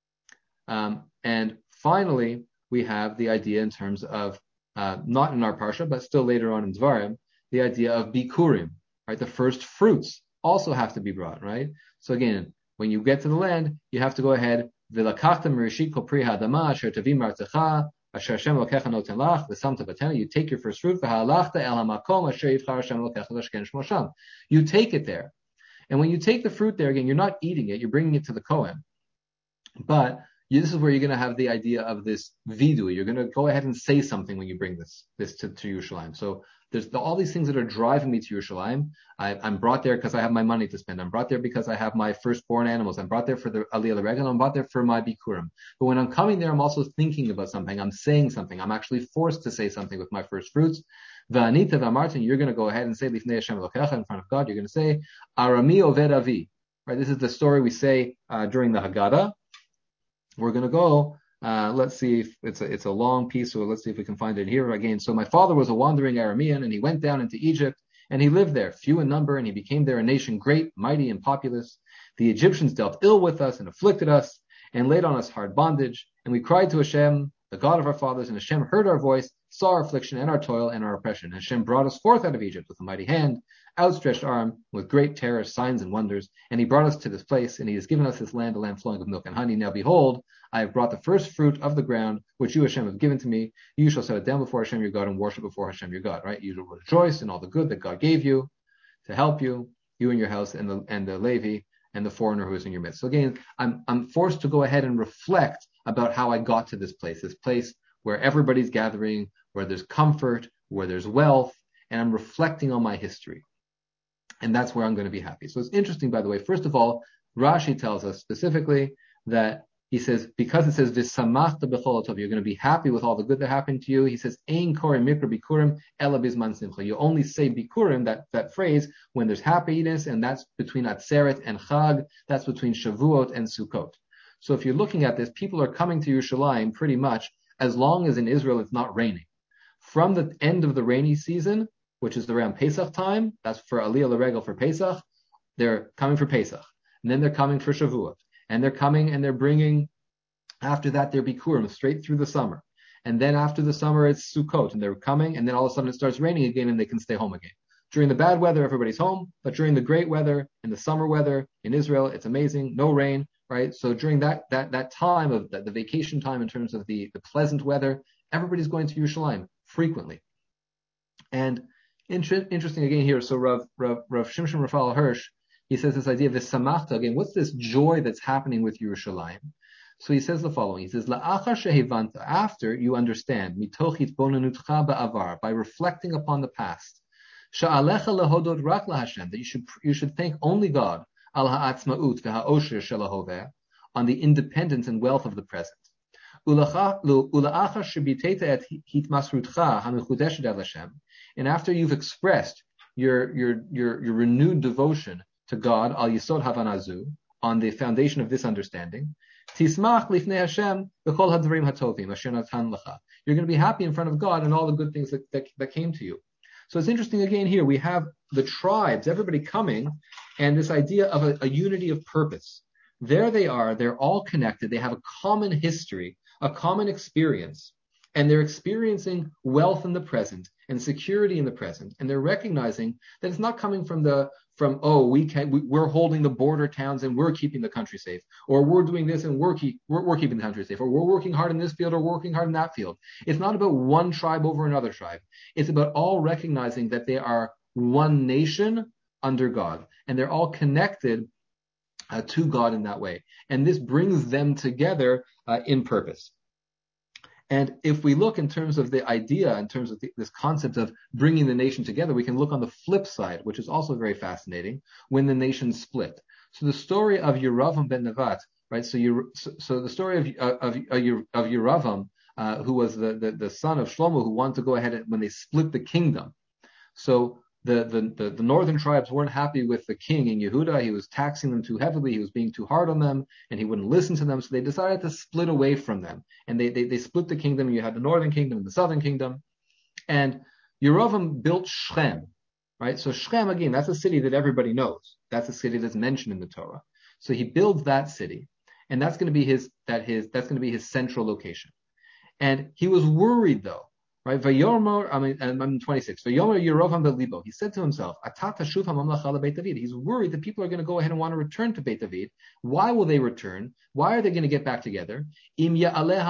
And finally, we have the idea in terms of, not in our parsha, but still later on in Dvarim, the idea of bikurim, right? The first fruits also have to be brought, right? So again, when you get to the land, you have to go ahead, v'lakachtem rishit kol pri ha'adama asher tavim artzecha asher Hashem Elokecha noten lach v'samta b'tena. You take your first fruit, v'halachta el hamakom asher yivchar Hashem Elokecha l'shken shmo sham. You take it there. And when you take the fruit there, again, you're not eating it, you're bringing it to the Kohen. But this is where you're going to have the idea of this vidui. You're going to go ahead and say something when you bring this to Yerushalayim. So there's all these things that are driving me to Yerushalayim. I'm brought there because I have my money to spend. I'm brought there because I have my firstborn animals. I'm brought there for the Aliyah L'Regel. I'm brought there for my Bikurim. But when I'm coming there, I'm also thinking about something. I'm saying something. I'm actually forced to say something with my first fruits. V'anita v'amartin, you're going to go ahead and say Lifnei Hashem Elokecha, in front of God. You're going to say Arami Oved Avi. Right? This is the story we say during the Haggadah. We're going to go, let's see if it's a long piece, so let's see if we can find it here again. So my father was a wandering Aramean, and he went down into Egypt, and he lived there, few in number, and he became there a nation great, mighty, and populous. The Egyptians dealt ill with us and afflicted us, and laid on us hard bondage, and we cried to Hashem, the God of our fathers, and Hashem heard our voice, saw our affliction and our toil and our oppression. Hashem brought us forth out of Egypt with a mighty hand, outstretched arm, with great terror, signs and wonders, and he brought us to this place, and he has given us this land, a land flowing with milk and honey. Now behold, I have brought the first fruit of the ground, which you, Hashem, have given to me. You shall set it down before Hashem your God and worship before Hashem your God, right? You shall rejoice in all the good that God gave you to help you, you and your house, and the Levi, and the foreigner who is in your midst. So again, I'm forced to go ahead and reflect about how I got to this place where everybody's gathering, where there's comfort, where there's wealth, and I'm reflecting on my history. And that's where I'm going to be happy. So it's interesting, by the way. First of all, Rashi tells us specifically that he says, because it says, V'samachta b'chol tov, you're going to be happy with all the good that happened to you. He says, Ein korem mikra bikurim ela bizman simcha. You only say bikurim, that phrase, when there's happiness, and that's between Atzeret and Chag. That's between Shavuot and Sukkot. So if you're looking at this, people are coming to Yerushalayim pretty much as long as in Israel it's not raining. From the end of the rainy season, which is around Pesach time, that's for Aliyah L'Regel for Pesach, they're coming for Pesach. And then they're coming for Shavuot. And they're coming and they're bringing, after that, their Bikurim straight through the summer. And then after the summer, it's Sukkot. And they're coming, and then all of a sudden it starts raining again and they can stay home again. During the bad weather, everybody's home. But during the great weather and the summer weather in Israel, it's amazing. No rain, right? So during that time of the vacation time in terms of the pleasant weather, everybody's going to Yerushalayim frequently. And interesting again here. So Rav Shimshon Raphael Hirsch, he says this idea of this samachta again. What's this joy that's happening with Yerushalayim? So he says the following. He says, La'achar shehevanta, after you understand, mitoch hitbonenutcha ba'avar, by reflecting upon the past, sha'alecha lehodot rak laHashem, that you should thank only God, al ha'atzma'ut v'ha'osher shelahoveh, on the independence and wealth of the present. Ula'achar shebiteta et hitmasrutcha ha'mechudeshet el Hashem, and after you've expressed your renewed devotion to God, al yisod havanazu, on the foundation of this understanding, tismach lifnei Hashem b'chol hadvarim hatovim asher natan lecha. You're going to be happy in front of God and all the good things that came to you. So it's interesting again here, we have the tribes, everybody coming, and this idea of a unity of purpose. There they are, they're all connected, they have a common history, a common experience, and they're experiencing wealth in the present and security in the present. And they're recognizing that it's not coming we're holding the border towns and we're keeping the country safe, or we're doing this and we're keeping the country safe, or we're working hard in this field or working hard in that field. It's not about one tribe over another tribe. It's about all recognizing that they are one nation under God, and they're all connected to God in that way. And this brings them together in purpose. And if we look in terms of the idea, in terms of this concept of bringing the nation together, we can look on the flip side, which is also very fascinating, when the nation split. So the story of Yeravam ben Nevat, right? So the story of Yeravam, who was the son of Shlomo, who wanted to go ahead when they split the kingdom. So the northern tribes weren't happy with the king in Yehuda. He was taxing them too heavily. He was being too hard on them, and he wouldn't listen to them. So they decided to split away from them. And they split the kingdom. You had the northern kingdom and the southern kingdom. And Yerovam built Shechem, right? So Shechem, again, that's a city that everybody knows. That's a city that's mentioned in the Torah. So he builds that city, and that's going to be his central location. And he was worried though. Right, I'm 26. He said to himself, he's worried that people are going to go ahead and want to return to Beit David. Why will they return? Why are they going to get back together? It's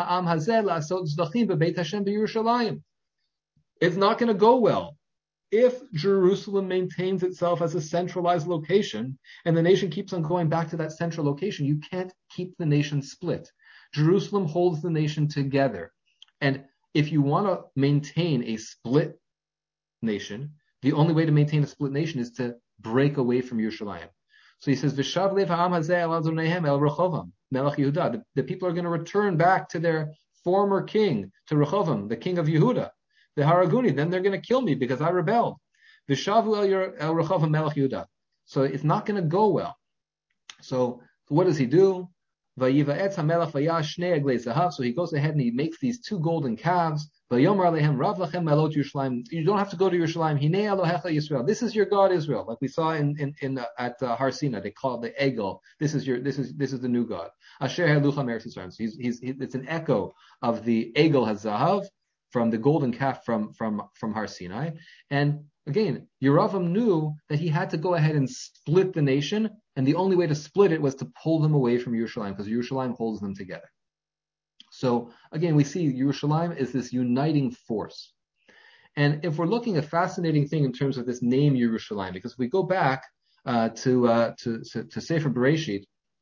not going to go well. If Jerusalem maintains itself as a centralized location and the nation keeps on going back to that central location, you can't keep the nation split. Jerusalem holds the nation together. And if you want to maintain a split nation, the only way to maintain a split nation is to break away from Yerushalayim. So he says, the people are going to return back to their former king, to Rehovam, the king of Yehuda, the Haraguni. Then they're going to kill me because I rebelled. So it's not going to go well. So what does he do? So he goes ahead and he makes these two golden calves. You don't have to go to Yerushalayim. This is your God Israel, like we saw at Har Sinai. They call it the Egel. This is the new God. So it's an echo of the Egel HaZahav from the golden calf from Har Sinai. And again, Yeravam knew that he had to go ahead and split the nation, and the only way to split it was to pull them away from Yerushalayim, because Yerushalayim holds them together. So again, we see Yerushalayim is this uniting force. And if we're looking at a fascinating thing in terms of this name Yerushalayim, because if we go back to Sefer Bereshit,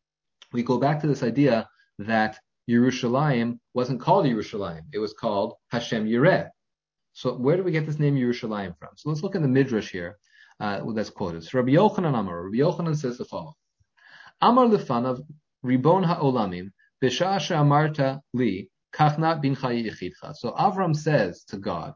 we go back to this idea that Yerushalayim wasn't called Yerushalayim, it was called Hashem Yireh. So where do we get this name Yerushalayim from? So let's look in the Midrash here. That's quoted. So Rabbi Yochanan Amar. Rabbi Yochanan says the following: Amar lefanav Ribon ha'olamim b'sha'ah she'amarta li kachnat bincha yichidcha. So Avram says to God,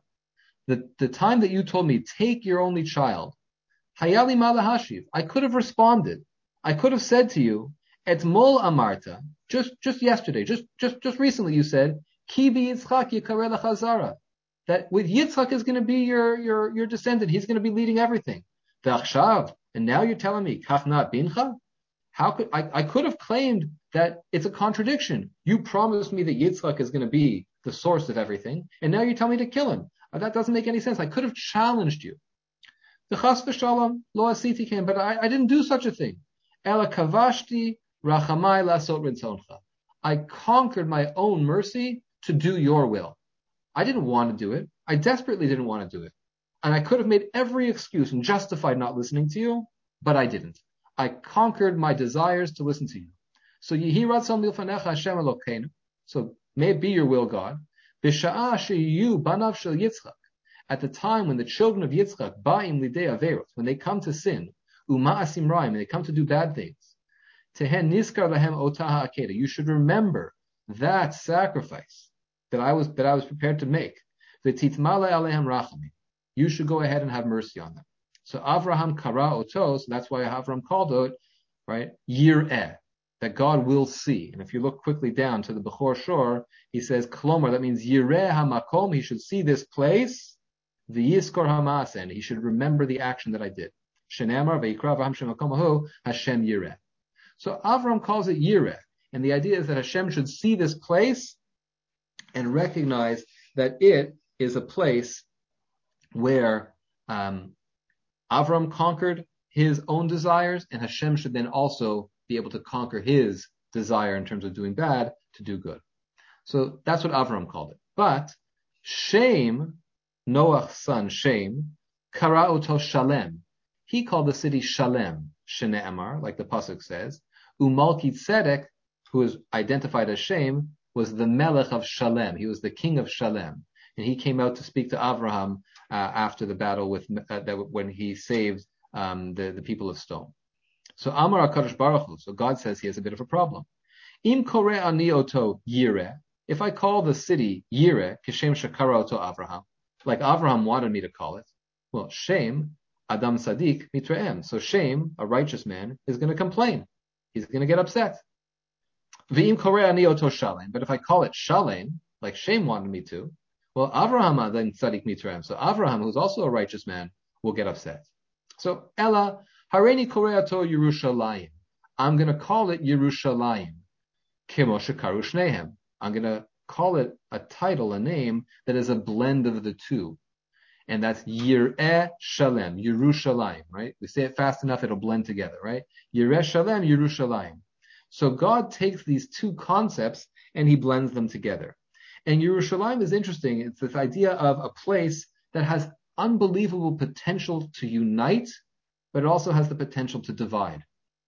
the time that you told me, take your only child, hayali ma lahashiv, I could have responded. I could have said to you, etmol amarta, just yesterday, just recently you said, ki bi Yitzchak yikareh lachazara, that with Yitzchak is going to be your descendant. He's going to be leading everything. V'achshav, and now you're telling me kachnat bincha? How could I could have claimed that it's a contradiction. You promised me that Yitzchak is going to be the source of everything, and now you tell me to kill him. That doesn't make any sense. I could have challenged you. The chas v'shalom lo asiti came, but I didn't do such a thing. Ela kavashti rachamai lasot ritzoncha. I conquered my own mercy to do your will. I didn't want to do it. I desperately didn't want to do it. And I could have made every excuse and justified not listening to you, but I didn't. I conquered my desires to listen to you. So Yehi ratzon milfanecha Hashem Elokeinu. So may it be your will, God. B'sha'ah sheyu banav shel Yitzchak. At the time when the children of Yitzchak ba'im lidei averot, when they come to sin, uma'asim ra'im, and they come to do bad things, tehen niskar lahem otaha akeda. You should remember that sacrifice that I was prepared to make. V'titmala alehem rachami. You should go ahead and have mercy on them. So Avraham kara otos, that's why Avram called it, right, yireh, that God will see. And if you look quickly down to the Bechor Shor, he says, Klomar, that means yireh hamakom, he should see this place, v'yiskor hamaseh, and he should remember the action that I did. Shenamar v'yikra Avraham shemakom ahu, Hashem yireh. So Avram calls it yireh, and the idea is that Hashem should see this place and recognize that it is a place where Avram conquered his own desires, and Hashem should then also be able to conquer his desire in terms of doing bad to do good. So that's what Avram called it. But Shem, Noach's son Shem, kara oto Shalem. He called the city Shalem, Shene'emar, like the pasuk says. Umalki Tzedek, who is identified as Shem, was the Melech of Shalem. He was the king of Shalem, and he came out to speak to Avraham after the battle with when he saved the people of stone. So Amar HaKadosh Baruch Hu. So God says he has a bit of a problem. Im kore ani oto Yireh. If I call the city Yireh, kishem shakara oto Avraham, like Avraham wanted me to call it, well, Shem, Adam Sadiq, mitreem. So Shem, a righteous man, is going to complain. He's going to get upset. V'im kore ani oto Shalem. But if I call it Shalem, like Shem wanted me to, well, Avraham Adam Sadiq mitreem. So Avraham, who's also a righteous man, will get upset. So Ella, Hareini Koreato Yerushalayim. I'm going to call it Yerushalayim. Kimo Shekaru Shnehem. I'm going to call it a title, a name that is a blend of the two. And that's Yireh Shalem, Yerushalayim, right? We say it fast enough, it'll blend together, right? Yireh Shalem, Yerushalayim. So God takes these two concepts and he blends them together. And Yerushalayim is interesting. It's this idea of a place that has unbelievable potential to unite, but it also has the potential to divide.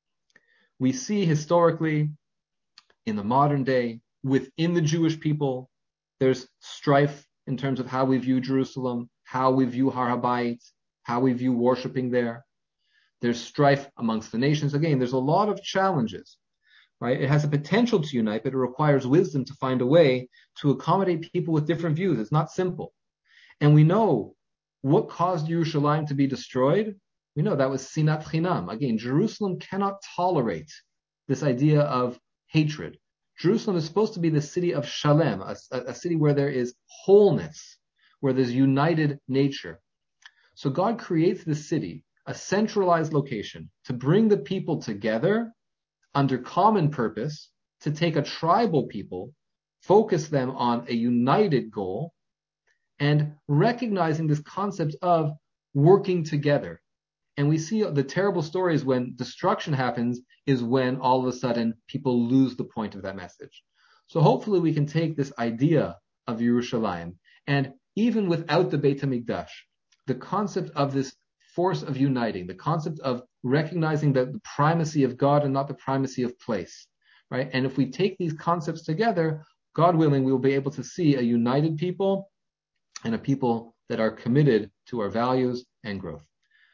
We see historically, in the modern day, within the Jewish people, there's strife in terms of how we view Jerusalem, how we view Har HaBayit, how we view worshiping there. There's strife amongst the nations. Again, there's a lot of challenges, right? It has a potential to unite, but it requires wisdom to find a way to accommodate people with different views. It's not simple. And we know what caused Yerushalayim to be destroyed. We know that was Sinat Chinam. Again, Jerusalem cannot tolerate this idea of hatred. Jerusalem is supposed to be the city of Shalem, a city where there is wholeness, where there's united nature. So God creates the city, a centralized location, to bring the people together under common purpose, to take a tribal people, focus them on a united goal, and recognizing this concept of working together. And we see the terrible stories when destruction happens is when all of a sudden people lose the point of that message. So hopefully we can take this idea of Yerushalayim, and even without the Beit HaMikdash, the concept of this force of uniting, the concept of recognizing that the primacy of God and not the primacy of place, right? And if we take these concepts together, God willing, we will be able to see a united people and a people that are committed to our values and growth.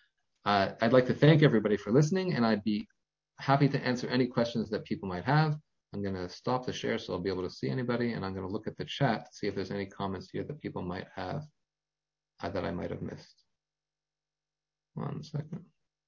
I'd like to thank everybody for listening, and I'd be happy to answer any questions that people might have. I'm going to stop the share so I'll be able to see anybody, and I'm going to look at the chat to see if there's any comments here that people might have that I might have missed. 1 second.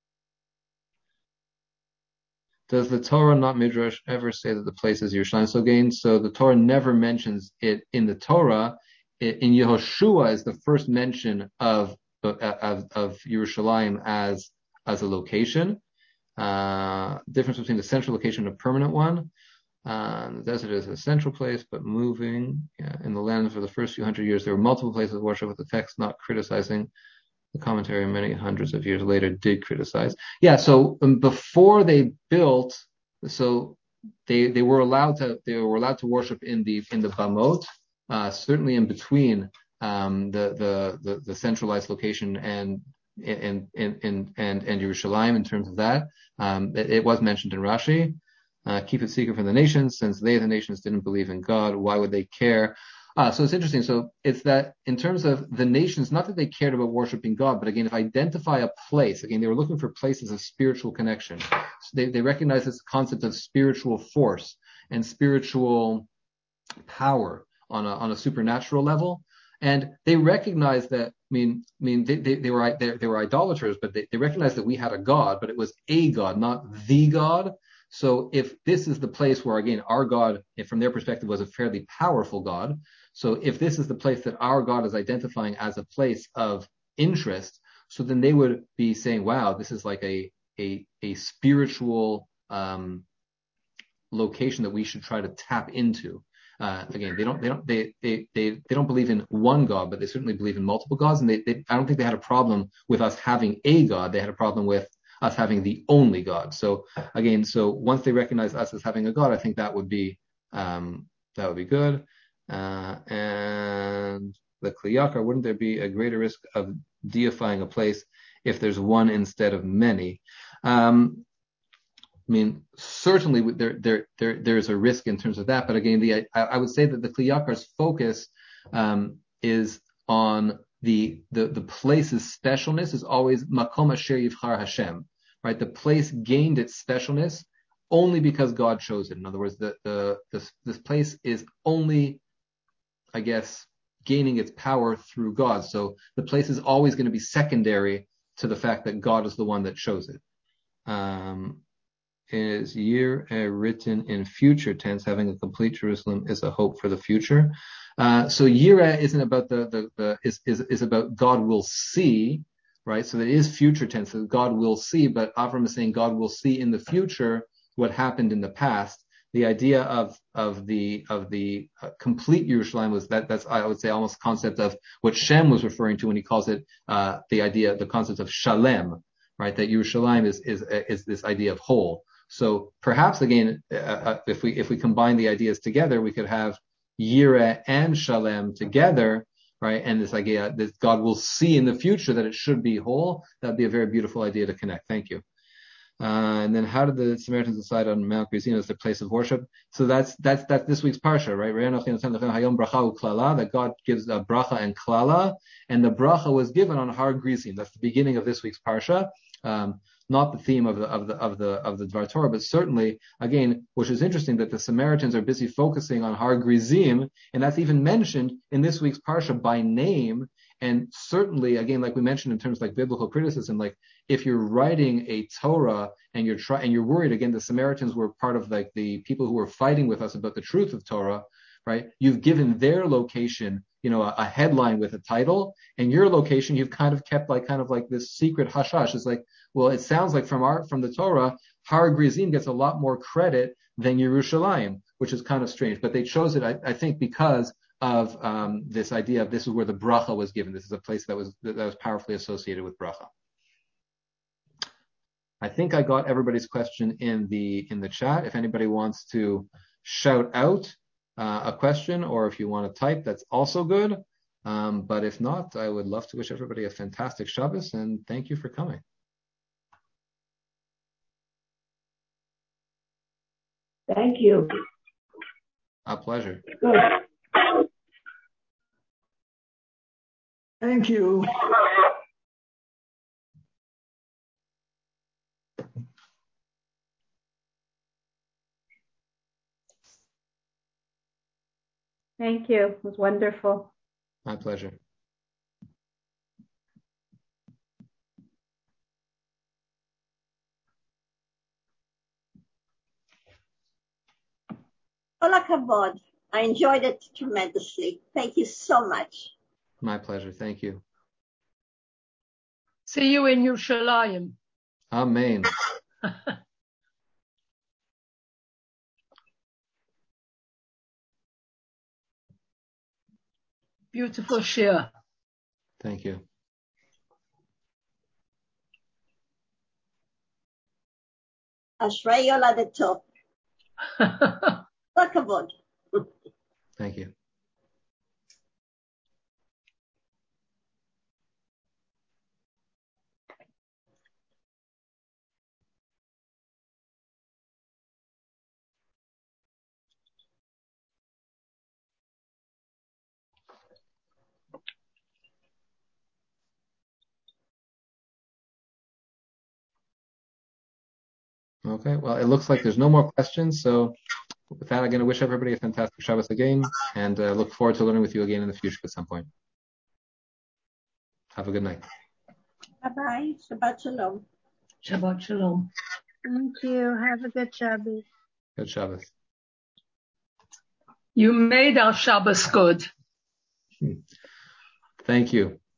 Does the Torah, not Midrash, ever say that the place is Yerushalayim? So again, the Torah never mentions it in the Torah. In Yehoshua is the first mention of Yerushalayim as a location. Difference between the central location and a permanent one. The desert is a central place, but moving in the land for the first few hundred years. There were multiple places of worship, with the text not criticizing. The commentary many hundreds of years later did criticize. Yeah, so before they built, so they were allowed to worship in the Bamot, certainly in between the centralized location and Yerushalayim in terms of that. It was mentioned in Rashi. Keep it secret from the nations, since they, the nations, didn't believe in God. Why would they care? So it's interesting. So it's that in terms of the nations, not that they cared about worshiping God, but again, if identify a place, again, they were looking for places of spiritual connection. So they recognize this concept of spiritual force and spiritual power on a supernatural level. And they recognize that, they were idolaters, but they recognized that we had a God, but it was a God, not the God. So if this is the place where, again, our God, from their perspective, was a fairly powerful God. So if this is the place that our God is identifying as a place of interest, so then they would be saying, wow, this is like a spiritual location that we should try to tap into. again, they don't believe in one God, but they certainly believe in multiple gods. And I don't think they had a problem with us having a God. They had a problem with us having the only God. So again, once they recognize us as having a God, I think that would be good. And the Kli Yakar, wouldn't there be a greater risk of deifying a place if there's one instead of many? I mean, certainly there's a risk in terms of that, but again, I would say that the Kli Yakar's focus is on the place's specialness is always Makom Asher Yivchar Hashem, right? The place gained its specialness only because God chose it. In other words, this place is only, I guess, gaining its power through God. So the place is always going to be secondary to the fact that God is the one that chose it. Is year written in future tense, having a complete Jerusalem is a hope for the future. So Yireh isn't about is about God will see, right? So it is future tense, so God will see, but Avram is saying God will see in the future what happened in the past. The idea of the complete Yerushalayim was that's I would say almost concept of what Shem was referring to when he calls it the concept of Shalem, right? That Yerushalayim is this idea of whole. So perhaps again, if we combine the ideas together, we could have Yireh and Shalem together, right? And this idea that God will see in the future that it should be whole. That'd be a very beautiful idea to connect. Thank you. And then how did the Samaritans decide on Mount Gerizim as their place of worship? So that's this week's parsha, right? That God gives a bracha and klala, and the bracha was given on Har Gerizim. That's the beginning of this week's parsha. Not the theme of the Dvar Torah, but certainly, again, which is interesting that the Samaritans are busy focusing on Har Gerizim, and that's even mentioned in this week's parsha by name. And certainly, again, like we mentioned in terms like biblical criticism, like if you're writing a Torah and you're worried, again, the Samaritans were part of like the people who were fighting with us about the truth of Torah, right? You've given their location, a headline with a title, and your location you've kind of kept like this secret hush hush. It's like, well, it sounds like from the Torah, Har Gerizim gets a lot more credit than Yerushalayim, which is kind of strange. But they chose it, I think, because of this idea of this is where the bracha was given. This is a place that was powerfully associated with bracha. I think I got everybody's question in the chat. If anybody wants to shout out a question, or if you want to type, that's also good. But if not, I would love to wish everybody a fantastic Shabbos, and thank you for coming. Thank you. A pleasure. Good. Thank you. Thank you. It was wonderful. My pleasure. All hakavod. I enjoyed it tremendously. Thank you so much. My pleasure. Thank you. See you in Yerushalayim. Amen. Beautiful shir. Thank you. Ashrei Yoladeto. Hakavod. Thank you. Okay, well, it looks like there's no more questions. So with that, I'm going to wish everybody a fantastic Shabbos again, and look forward to learning with you again in the future at some point. Have a good night. Bye-bye. Shabbat shalom. Shabbat shalom. Thank you. Have a good Shabbos. Good Shabbos. You made our Shabbos good. Thank you.